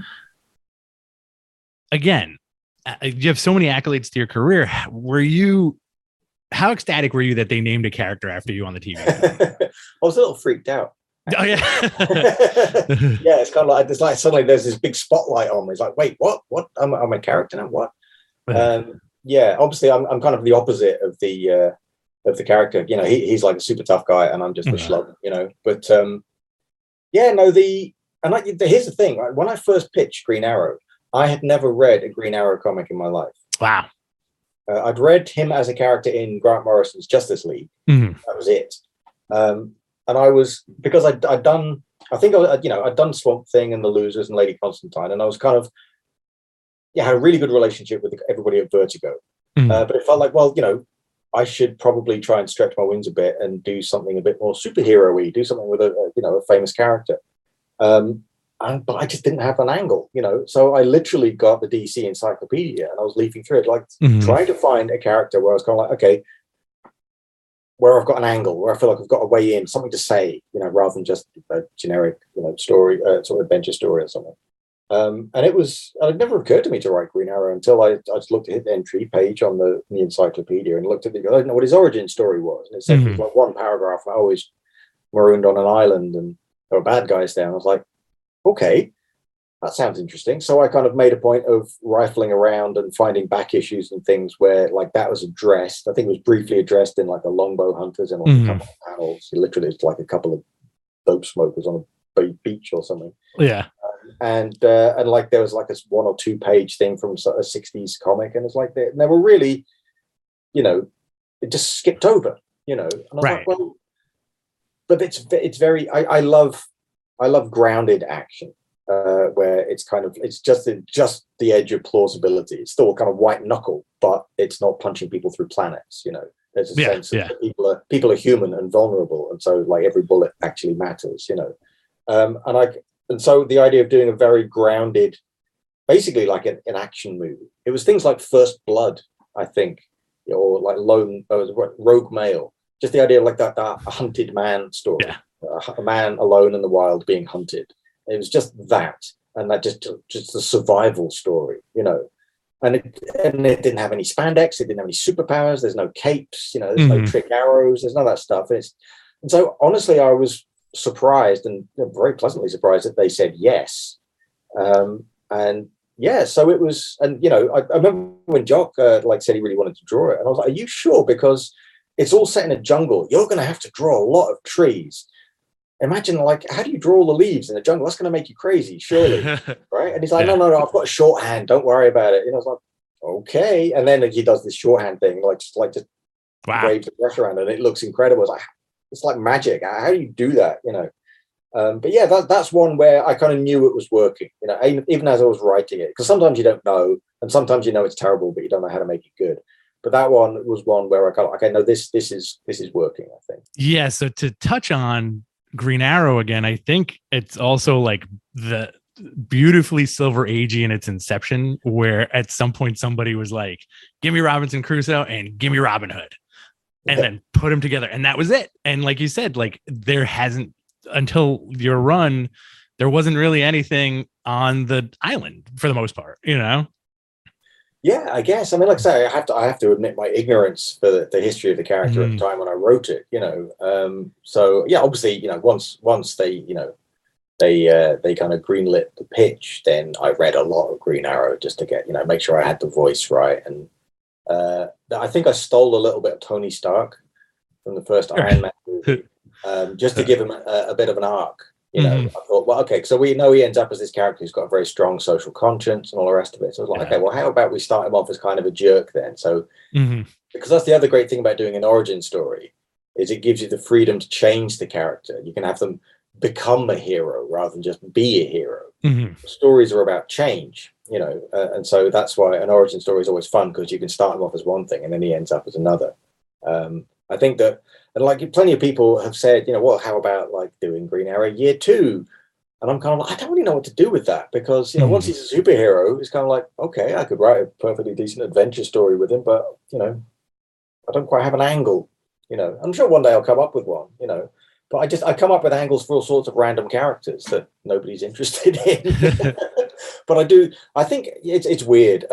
Again, you have so many accolades to your career. How ecstatic were you that they named a character after you on the TV? I was a little freaked out. Oh yeah. Yeah, it's kind of like suddenly there's this big spotlight on me. It's like, wait, what? I'm a character now. What? Yeah, obviously I'm kind of the opposite of the character. He's like a super tough guy, and I'm just a schlub. But here's the thing. Right? When I first pitched Green Arrow, I had never read a Green Arrow comic in my life. Wow. I'd read him as a character in Grant Morrison's Justice League. Mm-hmm. That was it. And I was, because I'd done Swamp Thing and The Losers and Lady Constantine, and I was kind of, had a really good relationship with everybody at Vertigo. Mm-hmm. But it felt like, well, I should probably try and stretch my wings a bit and do something a bit more superhero-y, do something with a famous character. But I just didn't have an angle, So I literally got the DC encyclopedia and I was leafing through it, like trying to find a character where I was kind of like, okay, where I've got an angle, where I feel like I've got a way in, something to say, rather than just a generic, story, sort of adventure story or something. And it never occurred to me to write Green Arrow until I just looked at the entry page on the encyclopedia and looked at I didn't know what his origin story was. And it said it was like one paragraph, I was marooned on an island and there were bad guys there. And I was like, okay, that sounds interesting. So I kind of made a point of rifling around and finding back issues and things where like that was addressed. I think it was briefly addressed in like a Longbow Hunters and like a couple of panels. Literally, it's like a couple of dope smokers on a beach or something. Yeah. And like there was like a 1 or 2 page thing from a 60s comic, and it's like they were really, you know, it just skipped over, you know. And I was like, well, but it's very I love grounded action. Where it's kind of it's just the edge of plausibility. It's still kind of white knuckle, but it's not punching people through planets. You know, there's a sense that people are human and vulnerable, and so like every bullet actually matters. You know, and so the idea of doing a very grounded, basically like an action movie. It was things like First Blood, I think, or like Rogue Male. Just the idea of like that hunted man story, a man alone in the wild being hunted. It was just that, and that just the survival story, you know. And it didn't have any spandex, it didn't have any superpowers. There's no capes, you know. There's no trick arrows. There's none of that stuff. And so honestly, I was surprised and very pleasantly surprised that they said yes. And yeah, so it was. And you know, I remember when Jock like said he really wanted to draw it, and I was like, "Are you sure?" Because it's all set in a jungle. You're going to have to draw a lot of trees. Imagine, like, how do you draw all the leaves in the jungle? That's going to make you crazy, surely, right? And he's like, no, I've got a shorthand. Don't worry about it. You know, I was like, okay. And then he does this shorthand thing, just waves the brush around, and it looks incredible. It's like magic. How do you do that? You know. But yeah, that's one where I kind of knew it was working. You know, even as I was writing it, because sometimes you don't know, and sometimes you know it's terrible, but you don't know how to make it good. But that one was one where I kind of, okay, no, this is working, I think. Yeah. So to touch on Green Arrow again, I think it's also like the beautifully Silver Agey in its inception, where at some point somebody was like, give me Robinson Crusoe and give me Robin Hood, and then put them together, and that was it. And like you said, like there hasn't, until your run, there wasn't really anything on the island for the most part, you know. Yeah, I guess. I mean, like I say, I have to admit my ignorance for the history of the character at the time when I wrote it. You know, so yeah, obviously, you know, once they, you know, they kind of greenlit the pitch, then I read a lot of Green Arrow just to get, you know, make sure I had the voice right. And I think I stole a little bit of Tony Stark from the first Iron Man movie, just to give him a bit of an arc. You know, I thought, well, okay, so we know he ends up as this character who's got a very strong social conscience and all the rest of it. So I was like, okay, well, how about we start him off as kind of a jerk then? So, because that's the other great thing about doing an origin story, is it gives you the freedom to change the character. You can have them become a hero rather than just be a hero. Stories are about change, you know, and so that's why an origin story is always fun, because you can start him off as one thing and then he ends up as another. I think that, and like plenty of people have said, you know, well, how about like doing Green Arrow Year 2? And I'm kind of like, I don't really know what to do with that, because, you know, once he's a superhero, it's kind of like, okay, I could write a perfectly decent adventure story with him, but, you know, I don't quite have an angle, you know. I'm sure one day I'll come up with one, you know, but I come up with angles for all sorts of random characters that nobody's interested in. But I think it's weird.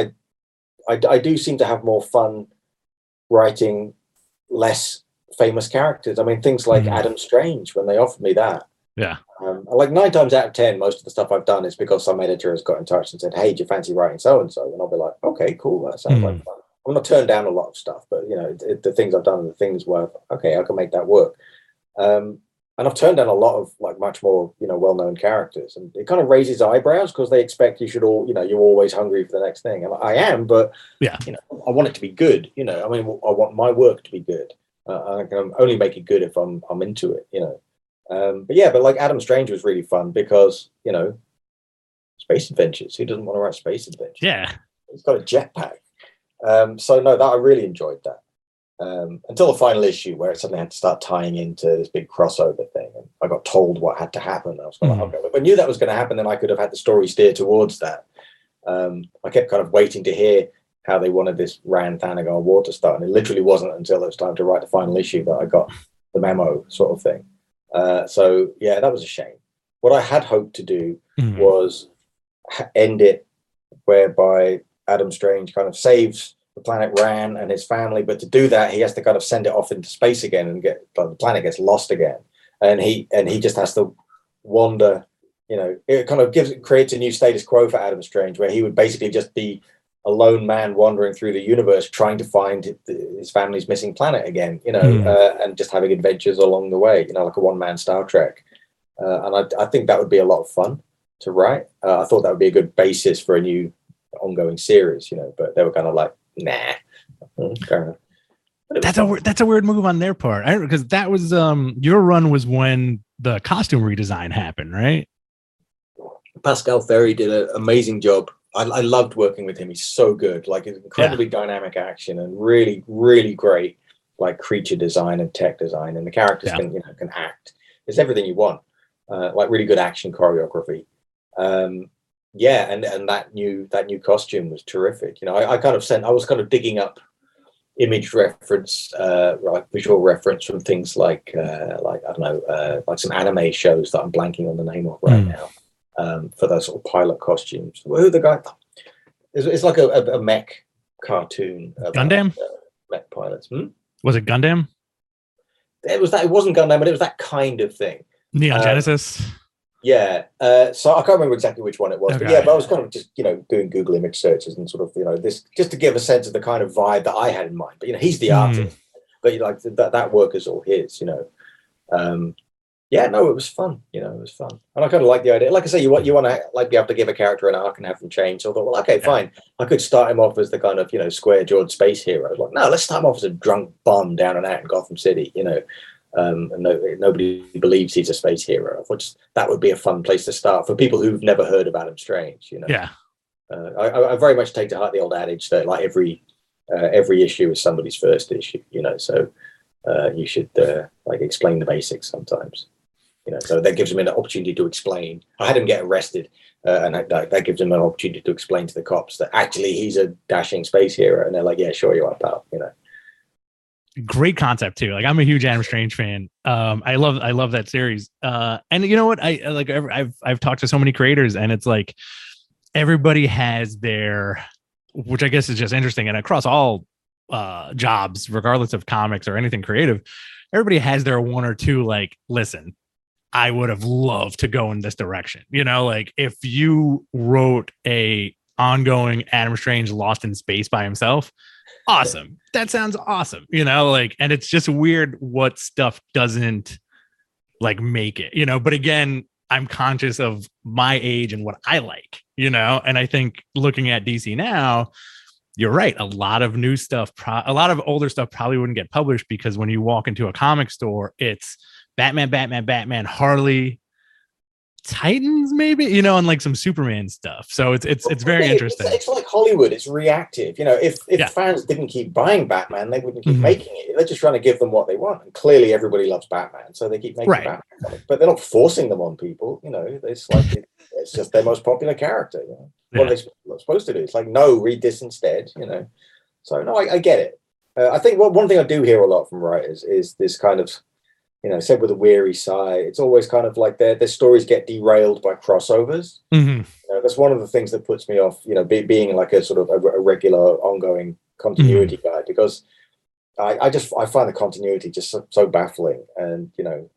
I do seem to have more fun writing less famous characters. I mean, things like Adam Strange, when they offered me that. Yeah. Like 9 times out of 10, most of the stuff I've done is because some editor has got in touch and said, hey, do you fancy writing so-and-so? And I'll be like, okay, cool. That sounds like fun. I'm not turned down a lot of stuff, but, you know, the things I've done are the things where, okay, I can make that work. And I've turned down a lot of like much more, you know, well-known characters, and it kind of raises eyebrows because they expect you should you know, you're always hungry for the next thing. And I am, but you know, I want it to be good. You know, I mean, I want my work to be good. I can only make it good if I'm into it. You know, but like Adam Strange was really fun because, you know, space adventures. Who doesn't want to write space adventures? Yeah, he's got a jetpack. So no, that I really enjoyed that. Until the final issue, where it suddenly had to start tying into this big crossover thing, and I got told what had to happen. I was like, okay, if I knew that was going to happen, then I could have had the story steer towards that. I kept kind of waiting to hear how they wanted this Rand Thanagar war to start, and it literally wasn't until it was time to write the final issue that I got the memo, sort of thing. So yeah, that was a shame. What I had hoped to do was end it whereby Adam Strange kind of saves the planet Ran and his family, but to do that he has to kind of send it off into space again and the planet gets lost again, and he just has to wander You know, it kind of creates a new status quo for Adam Strange, where he would basically just be a lone man wandering through the universe trying to find his family's missing planet again, you know, and just having adventures along the way, you know, like a one-man Star Trek. And I think that would be a lot of fun to write. I thought that would be a good basis for a new ongoing series, you know, but they were kind of like, nah. That's a weird move on their part. Because that was your run was when the costume redesign happened, right? Pascal Ferry did an amazing job. I loved working with him. He's so good. Like, incredibly dynamic action and really, really great, like, creature design and tech design. And the characters can act. It's everything you want. Like, really good action choreography. And that new costume was terrific. You know, I was kind of digging up image reference, like visual reference from things like I don't know, like some anime shows that I'm blanking on the name of right now. For those sort of pilot costumes. Who the guy? It's like a mech cartoon. Gundam? Mech pilots. Was it Gundam? It wasn't Gundam, but it was that kind of thing. Neon Genesis? Yeah. So I can't remember exactly which one it was. Okay. But I was kind of just, doing Google image searches and sort of, this, just to give a sense of the kind of vibe that I had in mind. But, he's the artist. But, that work is all his, it was fun. It was fun, and I kind of like the idea. Like I say, you want to like be able to give a character an arc and have them change. So I thought, well, okay, fine. I could start him off as the kind of square-jawed space hero. Like, no, let's start him off as a drunk bum down and out in Gotham City. And nobody believes he's a space hero. I thought that would be a fun place to start for people who've never heard of Adam Strange. Yeah. I very much take to heart the old adage that like every issue is somebody's first issue. So you should like explain the basics sometimes. So that gives him an opportunity to explain. I had him get arrested, and that gives him an opportunity to explain to the cops that actually he's a dashing space hero, and they're like, "Yeah, sure you are, pal." Great concept too. Like, I'm a huge Adam Strange fan. I love that series. And you know what? I've talked to so many creators, and it's like everybody has their, which I guess is just interesting, and across all jobs, regardless of comics or anything creative, everybody has their one or two. Like, listen, I would have loved to go in this direction. Like if you wrote a ongoing Adam Strange Lost in Space by himself, awesome. That sounds awesome. And it's just weird what stuff doesn't like make it, but again, I'm conscious of my age and what I like, and I think looking at DC now, you're right. A lot of new stuff, a lot of older stuff probably wouldn't get published because when you walk into a comic store, it's Batman, Harley, Titans, maybe, and like some Superman stuff. So it's very interesting. It's like Hollywood. It's reactive. If fans didn't keep buying Batman, they wouldn't keep making it. They're just trying to give them what they want. And clearly everybody loves Batman, so they keep making Batman. But they're not forcing them on people. It's like it's just their most popular character. What are they supposed to do? It's like, no, read this instead. So no, I get it. I think one thing I do hear a lot from writers is this kind of, said with a weary sigh, it's always kind of like their stories get derailed by crossovers. That's one of the things that puts me off, being like a sort of a regular ongoing continuity guy, because I find the continuity just so baffling. And,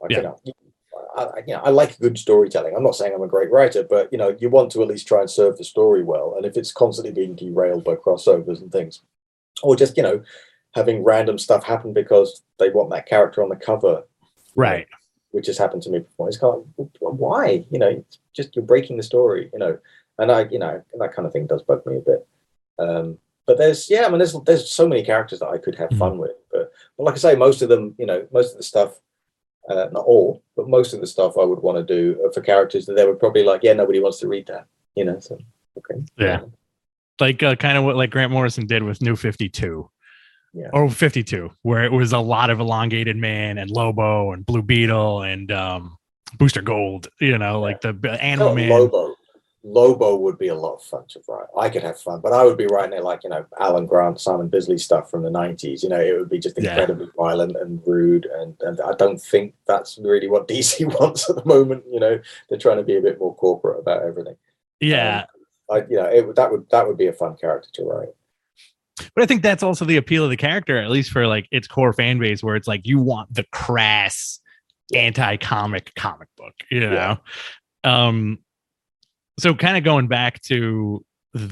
I like good storytelling. I'm not saying I'm a great writer, but, you want to at least try and serve the story well. And if it's constantly being derailed by crossovers and things, or just, having random stuff happen because they want that character on the cover, right, which has happened to me before. It's kind of, why? It's just you're breaking the story, and that kind of thing does bug me a bit. But there's so many characters that I could have fun with. But like I say, most of them, most of the stuff, not all, but most of the stuff I would want to do for characters that they would probably like, yeah, nobody wants to read that, So okay, like kind of what like Grant Morrison did with New 52. Yeah. Or 52, where it was a lot of elongated man and Lobo and Blue Beetle and Booster Gold, like the Animal Man. Lobo would be a lot of fun to write. I could have fun, but I would be writing it like, Alan Grant, Simon Bisley stuff from the 90s. It would be just incredibly violent and rude. And I don't think that's really what DC wants at the moment. They're trying to be a bit more corporate about everything. Yeah. That would be a fun character to write. But I think that's also the appeal of the character, at least for like its core fan base, where it's like you want the crass anti-comic book, So kind of going back to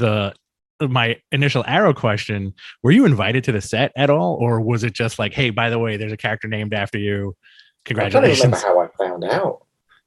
my initial Arrow question, were you invited to the set at all, or was it just like, hey, by the way, there's a character named after you? Congratulations. I don't remember how I found out.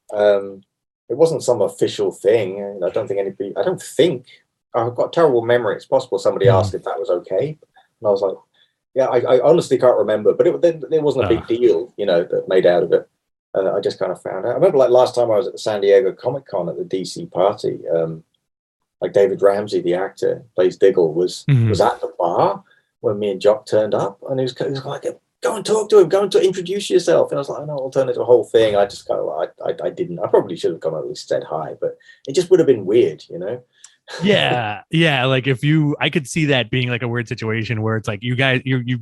It wasn't some official thing. I don't think I've got a terrible memory. It's possible somebody asked if that was okay, and I was like, yeah, I honestly can't remember. But it wasn't a big deal, that made out of it. I just kind of found out. I remember, like, last time I was at the San Diego Comic Con at the DC party. Like, David Ramsey, the actor, plays Diggle, was at the bar when me and Jock turned up, and he was like, go and talk to him, go and introduce yourself. And I was like, no, I'll turn into a whole thing. I just kind of like, I didn't. I probably should have gone at least said hi, but it just would have been weird, Yeah. Like, I could see that being like a weird situation where it's like, you guys,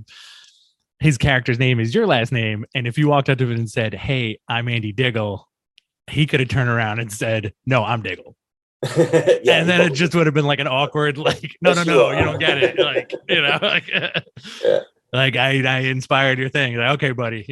his character's name is your last name, and if you walked up to him and said, hey, I'm Andy Diggle, he could have turned around and said, no, I'm Diggle. Yeah, and then it just would have been like an awkward, like, no, you don't get it. Like, like, yeah. Like, I inspired your thing. Like, okay, buddy,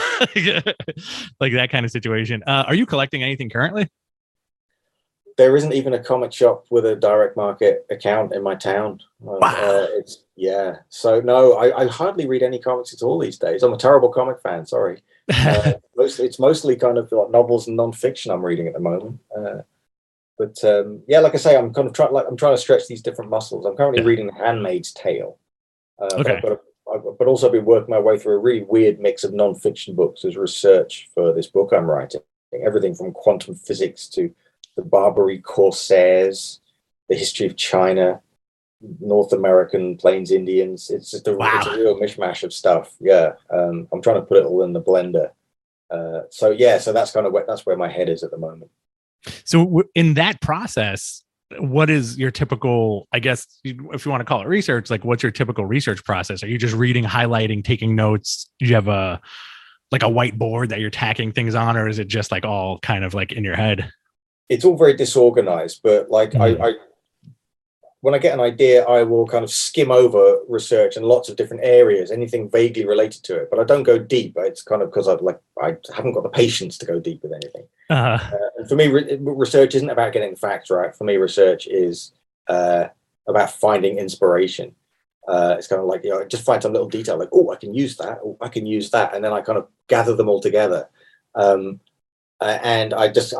like that kind of situation. Are you collecting anything currently? There isn't even a comic shop with a direct market account in my town. Wow. So no, I hardly read any comics at all these days. I'm a terrible comic fan. Sorry. It's mostly kind of like novels and nonfiction I'm reading at the moment. But like I say, I'm kind of trying to stretch these different muscles. I'm currently reading The Handmaid's Tale. Okay. But also been working my way through a really weird mix of nonfiction books as research for this book I'm writing. Everything from quantum physics to the Barbary Corsairs, the history of China, North American Plains Indians. It's just it's a real mishmash of stuff. Yeah, I'm trying to put it all in the blender. So that's kind of that's where my head is at the moment. So in that process, what is your typical, I guess, if you want to call it research, like, what's your typical research process? Are you just reading, highlighting, taking notes? Do you have a whiteboard that you're tacking things on, or is it just like all kind of like in your head? It's all very disorganized, but like I when I get an idea, I will kind of skim over research in lots of different areas, anything vaguely related to it, but I don't go deep. It's kind of because I haven't got the patience to go deep with anything. And for me, research isn't about getting the facts right. For me, research is about finding inspiration. It's kind of like, just find some little detail, like, oh, I can use that, I can use that, and then I kind of gather them all together. And I just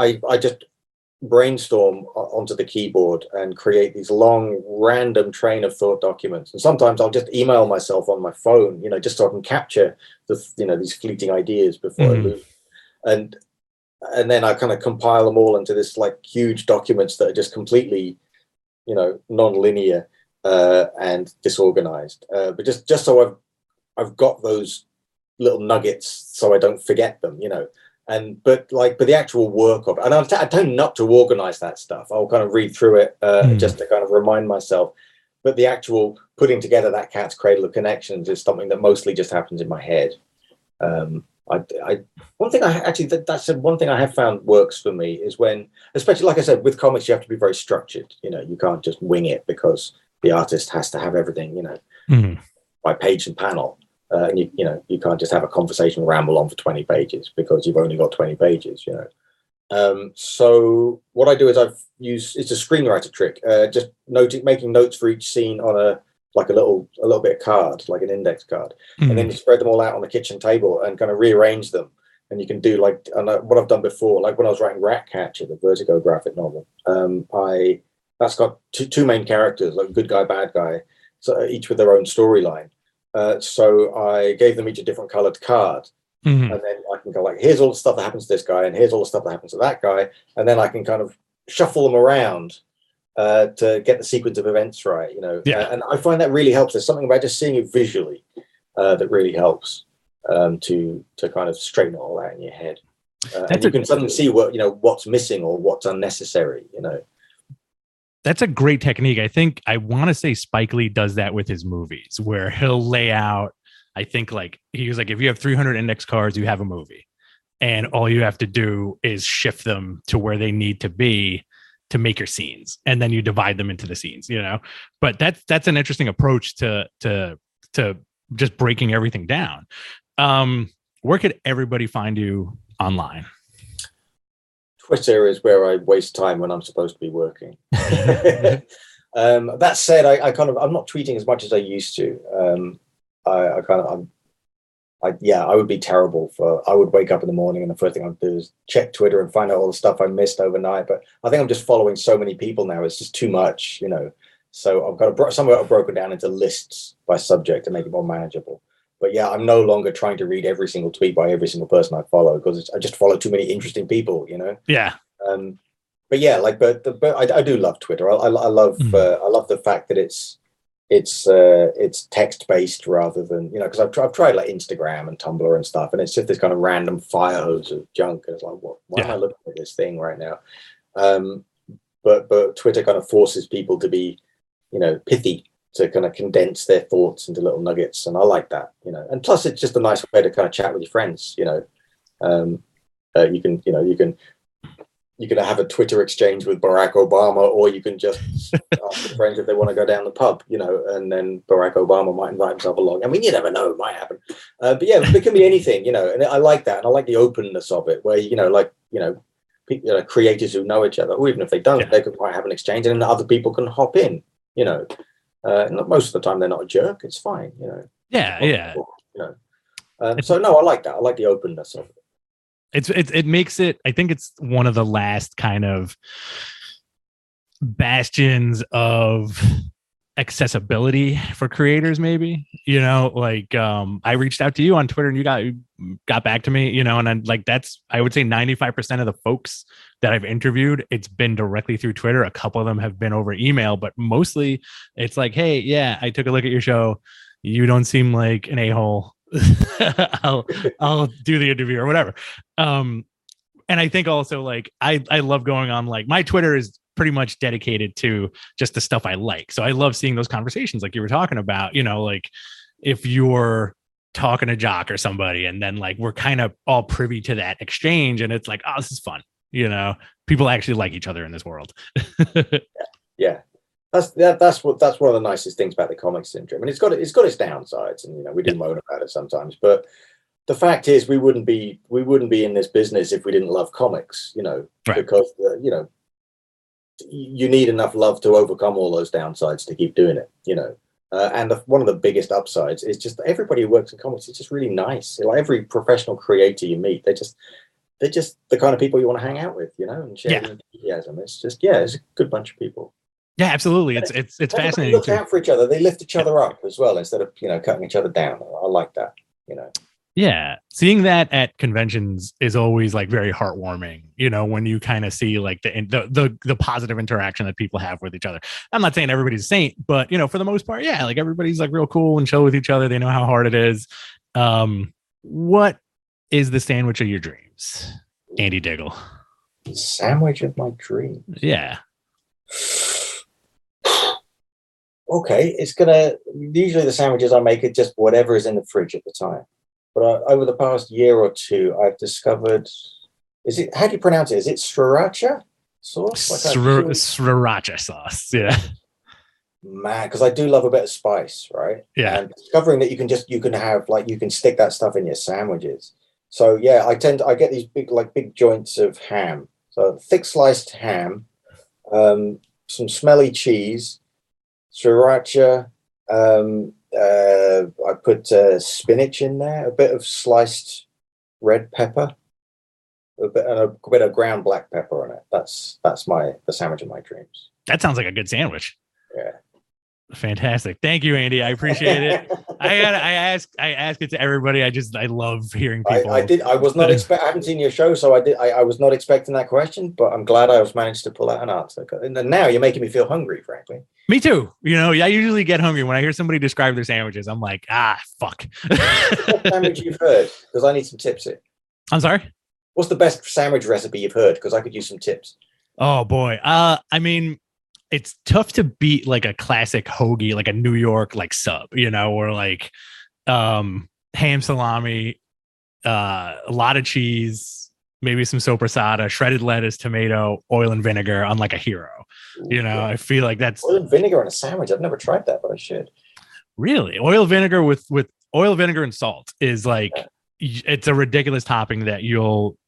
brainstorm onto the keyboard and create these long random train of thought documents. And sometimes I'll just email myself on my phone, just so I can capture these fleeting ideas before I move. And then I kind of compile them all into this like huge documents that are just completely, non-linear and disorganized. But just so I've got those little nuggets so I don't forget them, But the actual work of it, and I tend not to organize that stuff. I'll kind of read through it just to kind of remind myself. But the actual putting together that cat's cradle of connections is something that mostly just happens in my head. One thing I have found works for me is when, especially like I said, with comics, you have to be very structured. You can't just wing it because the artist has to have everything, by page and panel. And you can't just have a conversation ramble on for 20 pages because you've only got 20 pages, So what I do is it's a screenwriter trick, just making notes for each scene on a little bit of card, like an index card, and then you spread them all out on the kitchen table and kind of rearrange them. And you can do what I've done before, like when I was writing Ratcatcher, the Vertigo graphic novel. That's got two main characters, like good guy, bad guy, so each with their own storyline. So I gave them each a different colored card. And then I can go like, here's all the stuff that happens to this guy, and here's all the stuff that happens to that guy. And then I can kind of shuffle them around to get the sequence of events right, and I find that really helps. There's something about just seeing it visually that really helps to kind of straighten it all out in your head. And you can suddenly see what's missing or what's unnecessary, That's a great technique. I think I want to say Spike Lee does that with his movies, where he'll lay out, I think, like, he was like, if you have 300 index cards, you have a movie, and all you have to do is shift them to where they need to be to make your scenes, and then you divide them into the scenes, But that's an interesting approach to just breaking everything down. Where could everybody find you online? Twitter is where I waste time when I'm supposed to be working. That said, I'm not tweeting as much as I used to. I would be terrible I would wake up in the morning and the first thing I'd do is check Twitter and find out all the stuff I missed overnight. But I think I'm just following so many people now. It's just too much, So I've got some of it broken down into lists by subject to make it more manageable. But yeah, I'm no longer trying to read every single tweet by every single person I follow because I just follow too many interesting people, Yeah. But yeah, I do love Twitter. I love the fact that it's text based rather than because I've tried like Instagram and Tumblr and stuff, and it's just this kind of random fire hose of junk. And it's like, why am I looking at this thing right now? But Twitter kind of forces people to be pithy, to kind of condense their thoughts into little nuggets, and I like that. And plus it's just a nice way to kind of chat with your friends. You can have a Twitter exchange with Barack Obama, or you can just ask your friends if they want to go down the pub, and then Barack Obama might invite himself along. I mean, you never know, it might happen. But yeah, it can be anything, and I like that. And I like the openness of it, where, creators who know each other, or even if they don't, they might have an exchange, and then other people can hop in, most of the time they're not a jerk. It's fine, Yeah. So no, I like that. I like the openness of it. It makes it, I think it's one of the last kind of bastions of accessibility for creators, maybe, I reached out to you on Twitter and you got back to me, and I'm like, I would say 95% of the folks that I've interviewed, it's been directly through Twitter. A couple of them have been over email, but mostly it's like, hey, yeah, I took a look at your show. You don't seem like an a-hole. I'll do the interview or whatever. And I think also I love going on, my Twitter is pretty much dedicated to just the stuff I like. So I love seeing those conversations like you were talking about, if you're talking to Jock or somebody and then we're kind of all privy to that exchange and it's like, oh, this is fun. People actually like each other in this world. Yeah. That's one of the nicest things about the comic syndrome, and it's got its downsides, and we do moan about it sometimes. But the fact is, we wouldn't be in this business if we didn't love comics, right. Because you need enough love to overcome all those downsides to keep doing it, And one of the biggest upsides is just everybody who works in comics is just really nice. Like every professional creator you meet, they're just the kind of people you want to hang out with, and share enthusiasm. It's just it's a good bunch of people. Yeah, absolutely. It's fascinating. Look out for each other. They lift each other up as well instead of cutting each other down. I like that. Yeah, seeing that at conventions is always very heartwarming. When you kind of see the positive interaction that people have with each other. I'm not saying everybody's a saint, but for the most part, yeah, everybody's real cool and chill with each other. They know how hard it is. What is the sandwich of your dreams, Andy Diggle? Sandwich of my dreams. Yeah. Okay, usually the sandwiches I make are just whatever is in the fridge at the time. But over the past year or two, I've discovered, how do you pronounce it? Is it sriracha sauce? Sriracha sauce, yeah. Man, because I do love a bit of spice, right? Yeah. And discovering that you can stick that stuff in your sandwiches. So yeah, I get these big joints of ham. So thick sliced ham, some smelly cheese, sriracha, I put spinach in there, a bit of sliced red pepper, a bit of ground black pepper on it. That's the sandwich of my dreams. That sounds like a good sandwich. Yeah. Fantastic. Thank you, Andy. I appreciate it. I ask it to everybody. I love hearing people. I was not I haven't seen your show, so I was not expecting that question, but I'm glad I was managed to pull out an answer. And now you're making me feel hungry, frankly. Me too. I usually get hungry when I hear somebody describe their sandwiches. I'm like, fuck. What sandwich you've heard? Because I need some tips here. I'm sorry? What's the best sandwich recipe you've heard? Because I could use some tips. Oh boy. It's tough to beat a classic hoagie, a New York sub, or ham salami, a lot of cheese, maybe some soppressata, shredded lettuce, tomato, oil and vinegar on a hero. I feel like that's oil and vinegar on a sandwich. I've never tried that, but I should. Really? Oil vinegar with oil, vinegar and salt is it's a ridiculous topping that you'll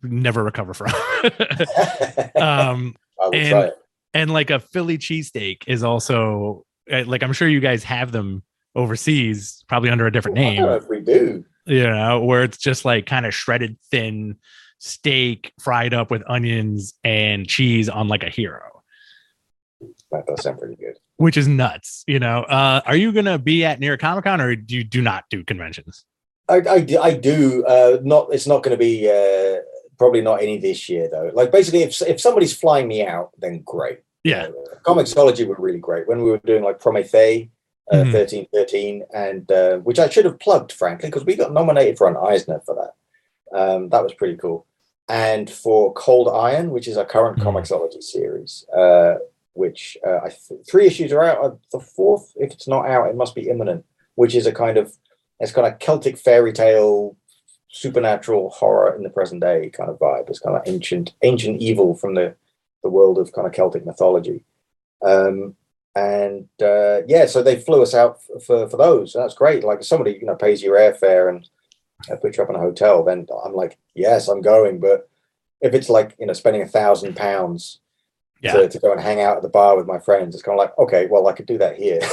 never recover from. I will try it. And like a Philly cheesesteak is also like, I'm sure you guys have them overseas, probably under a different name. I don't know if we do. You know, where it's just like kind of shredded thin steak fried up with onions and cheese on like a hero. That does sound pretty good. Which is nuts, you know. Are you gonna be at New York Comic Con, or do you do not do conventions? I do. Not. It's not going to be. Probably not any this year though. Like basically, if somebody's flying me out, then great. Yeah. Comixology were really great when we were doing like Prométhée, 1313, and which I should have plugged, frankly, because we got nominated for an Eisner for that. That was pretty cool. And for Cold Iron, which is our current Comixology series, which 3 issues are out. The fourth, if it's not out, it must be imminent. Which is it's got a Celtic fairy tale, supernatural horror in the present day kind of vibe. It's kind of ancient evil from the world of kind of Celtic mythology. So they flew us out for those. And that's great. Like if somebody, pays your airfare and put you up in a hotel, then I'm like, yes, I'm going. But if it's like, spending £1,000 to go and hang out at the bar with my friends, it's kind of like, okay, well, I could do that here.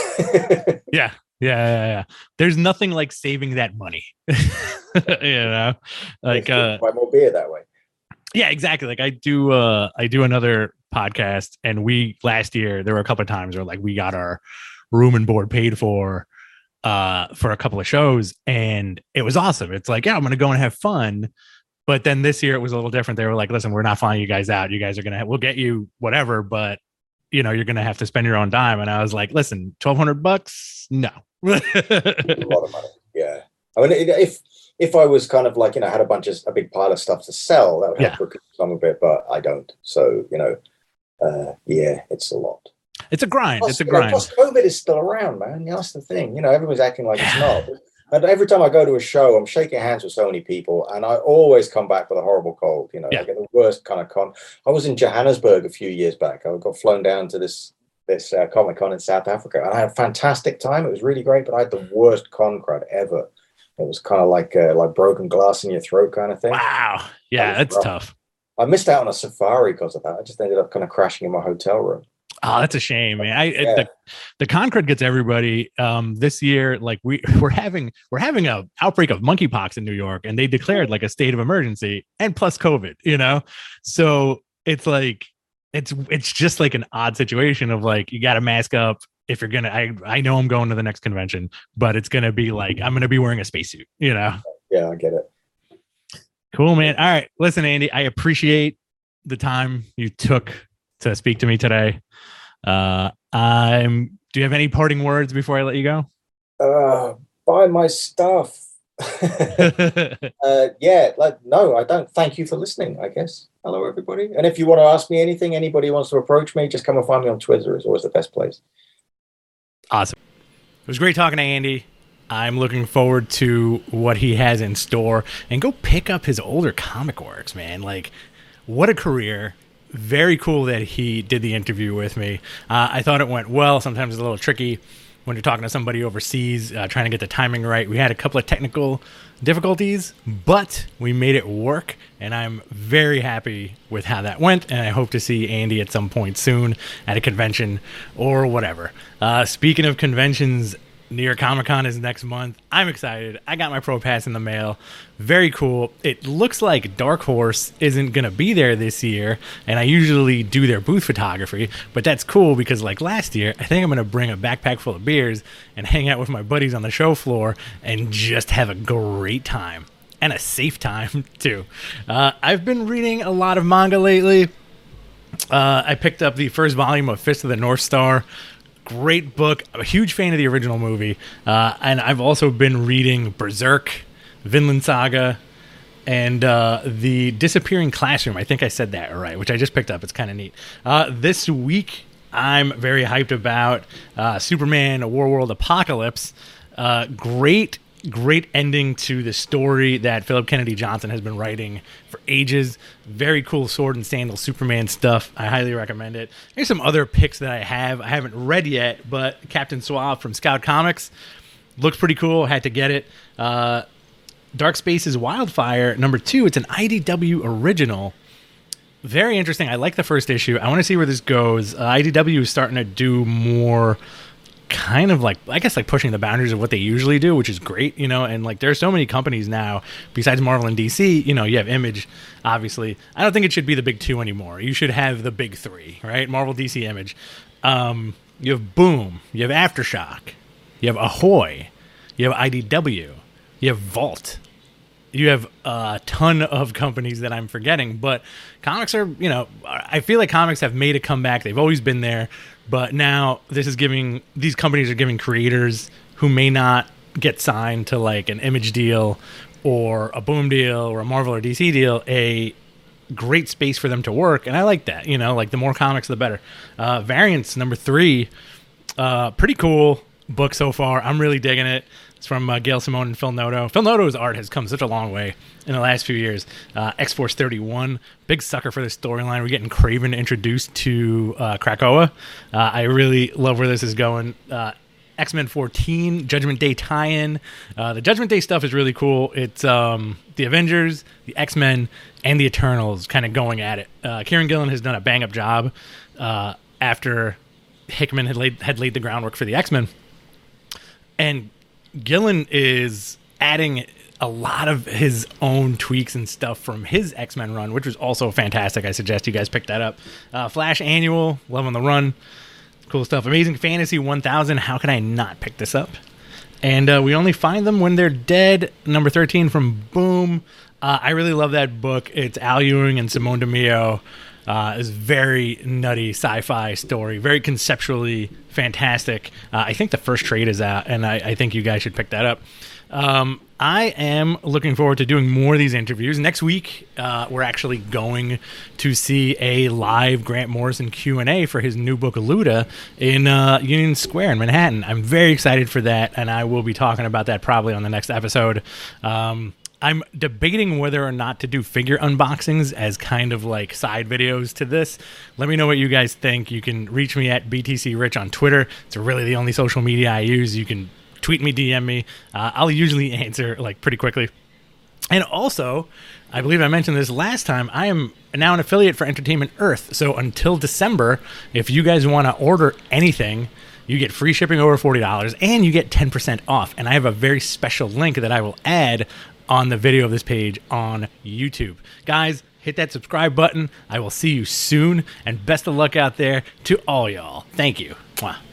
Yeah. There's nothing like saving that money. Like buy more beer that way. Yeah, exactly. Like I do another podcast, and last year there were a couple of times where like we got our room and board paid for a couple of shows, and it was awesome. It's like, yeah, I'm gonna go and have fun. But then this year it was a little different. They were like, listen, we're not flying you guys out. You guys are we'll get you whatever, but you're gonna have to spend your own dime. And I was like, listen, $1,200? No. A lot of money. Yeah. I mean, if I was kind of like, had a big pile of stuff to sell, that would help recoup some of it, but I don't. So, it's a lot. It's a grind. Plus, it's a grind. Plus COVID is still around, man. That's the thing. Everyone's acting like it's not. And every time I go to a show, I'm shaking hands with so many people, and I always come back with a horrible cold. I get the worst kind of con. I was in Johannesburg a few years back. I got flown down to this Comic Con in South Africa, and I had a fantastic time. It was really great, but I had the worst con crowd ever. It was kind of like broken glass in your throat kind of thing. Wow. Yeah, that's tough. I missed out on a safari because of that. I just ended up kind of crashing in my hotel room. Oh, that's a shame, man. The Concorde gets everybody. This year, like we're having a outbreak of monkeypox in New York, and they declared like a state of emergency, and plus COVID. So it's like it's just like an odd situation of like you got to mask up if you're gonna. I know I'm going to the next convention, but it's gonna be like I'm gonna be wearing a spacesuit. Yeah, I get it. Cool, man. All right, listen, Andy, I appreciate the time you took to speak to me today. Do you have any parting words before I let you go? Buy my stuff. No, I don't. Thank you for listening, I guess. Hello, everybody. And if you want to ask me anything, anybody wants to approach me, just come and find me on Twitter. It's always the best place. Awesome. It was great talking to Andy. I'm looking forward to what he has in store, and go pick up his older comic works, man. Like, what a career. Very cool that he did the interview with me. I thought it went well. Sometimes it's a little tricky when you're talking to somebody overseas, trying to get the timing right. We had a couple of technical difficulties, but we made it work, and I'm very happy with how that went, and I hope to see Andy at some point soon at a convention or whatever. Speaking of conventions, New York Comic Con is next month. I'm excited. I got my Pro Pass in the mail. Very cool. It looks like Dark Horse isn't going to be there this year, and I usually do their booth photography, but that's cool because like last year, I think I'm going to bring a backpack full of beers and hang out with my buddies on the show floor and just have a great time. And a safe time, too. I've been reading a lot of manga lately. I picked up the first volume of Fist of the North Star. Great book. I'm a huge fan of the original movie. And I've also been reading Berserk, Vinland Saga, and The Disappearing Classroom. I think I said that right, which I just picked up. It's kind of neat. This week, I'm very hyped about Superman, A War World Apocalypse. Great ending to the story that Philip Kennedy Johnson has been writing for ages. Very cool sword and sandal Superman stuff. I highly recommend it. Here's some other picks that I haven't read yet, but Captain Suave from Scout Comics looks pretty cool. Had to get it. Dark Spaces Wildfire, number 2. It's an IDW original. Very interesting. I like the first issue. I want to see where this goes. IDW is starting to do more kind of like, I guess, like pushing the boundaries of what they usually do, which is great, you know, and like there's so many companies now besides Marvel and DC, you know, you have Image, obviously. I don't think it should be the big 2 anymore. You should have the big 3, right? Marvel, DC, Image. You have Boom, you have Aftershock, you have Ahoy, you have IDW, you have Vault. You have a ton of companies that I'm forgetting, but comics are, you know, I feel like comics have made a comeback. They've always been there, but now these companies are giving creators who may not get signed to like an Image deal or a Boom deal or a Marvel or DC deal a great space for them to work. And I like that, you know, like the more comics, the better. Variants, number 3, pretty cool book so far. I'm really digging it. It's from Gail Simone and Phil Noto. Phil Noto's art has come such a long way in the last few years. X-Force 31, big sucker for this storyline. We're getting Kraven introduced to Krakoa. I really love where this is going. X-Men 14, Judgment Day tie-in. The Judgment Day stuff is really cool. It's the Avengers, the X-Men, and the Eternals kind of going at it. Kieran Gillen has done a bang-up job after Hickman had laid the groundwork for the X-Men. And Gillen is adding a lot of his own tweaks and stuff from his X-Men run, which was also fantastic. I suggest you guys pick that up. Flash Annual, Love on the Run. Cool stuff. Amazing Fantasy 1000. How can I not pick this up? And We Only Find Them When They're Dead, number 13 from Boom. I really love that book. It's Al Ewing and Simone DeMeo. It's very nutty sci-fi story, very conceptually fantastic. I think the first trade is out, and I think you guys should pick that up. I am looking forward to doing more of these interviews. Next week, we're actually going to see a live Grant Morrison Q&A for his new book, Luda, in Union Square in Manhattan. I'm very excited for that, and I will be talking about that probably on the next episode. I'm debating whether or not to do figure unboxings as kind of like side videos to this. Let me know what you guys think. You can reach me at BTC Rich on Twitter. It's really the only social media I use. You can tweet me, DM me. I'll usually answer like pretty quickly. And also, I believe I mentioned this last time, I am now an affiliate for Entertainment Earth. So until December, if you guys want to order anything, you get free shipping over $40 and you get 10% off. And I have a very special link that I will add on the video of this page on YouTube. Guys, hit that subscribe button. I will see you soon, and best of luck out there to all y'all. Thank you. Mwah.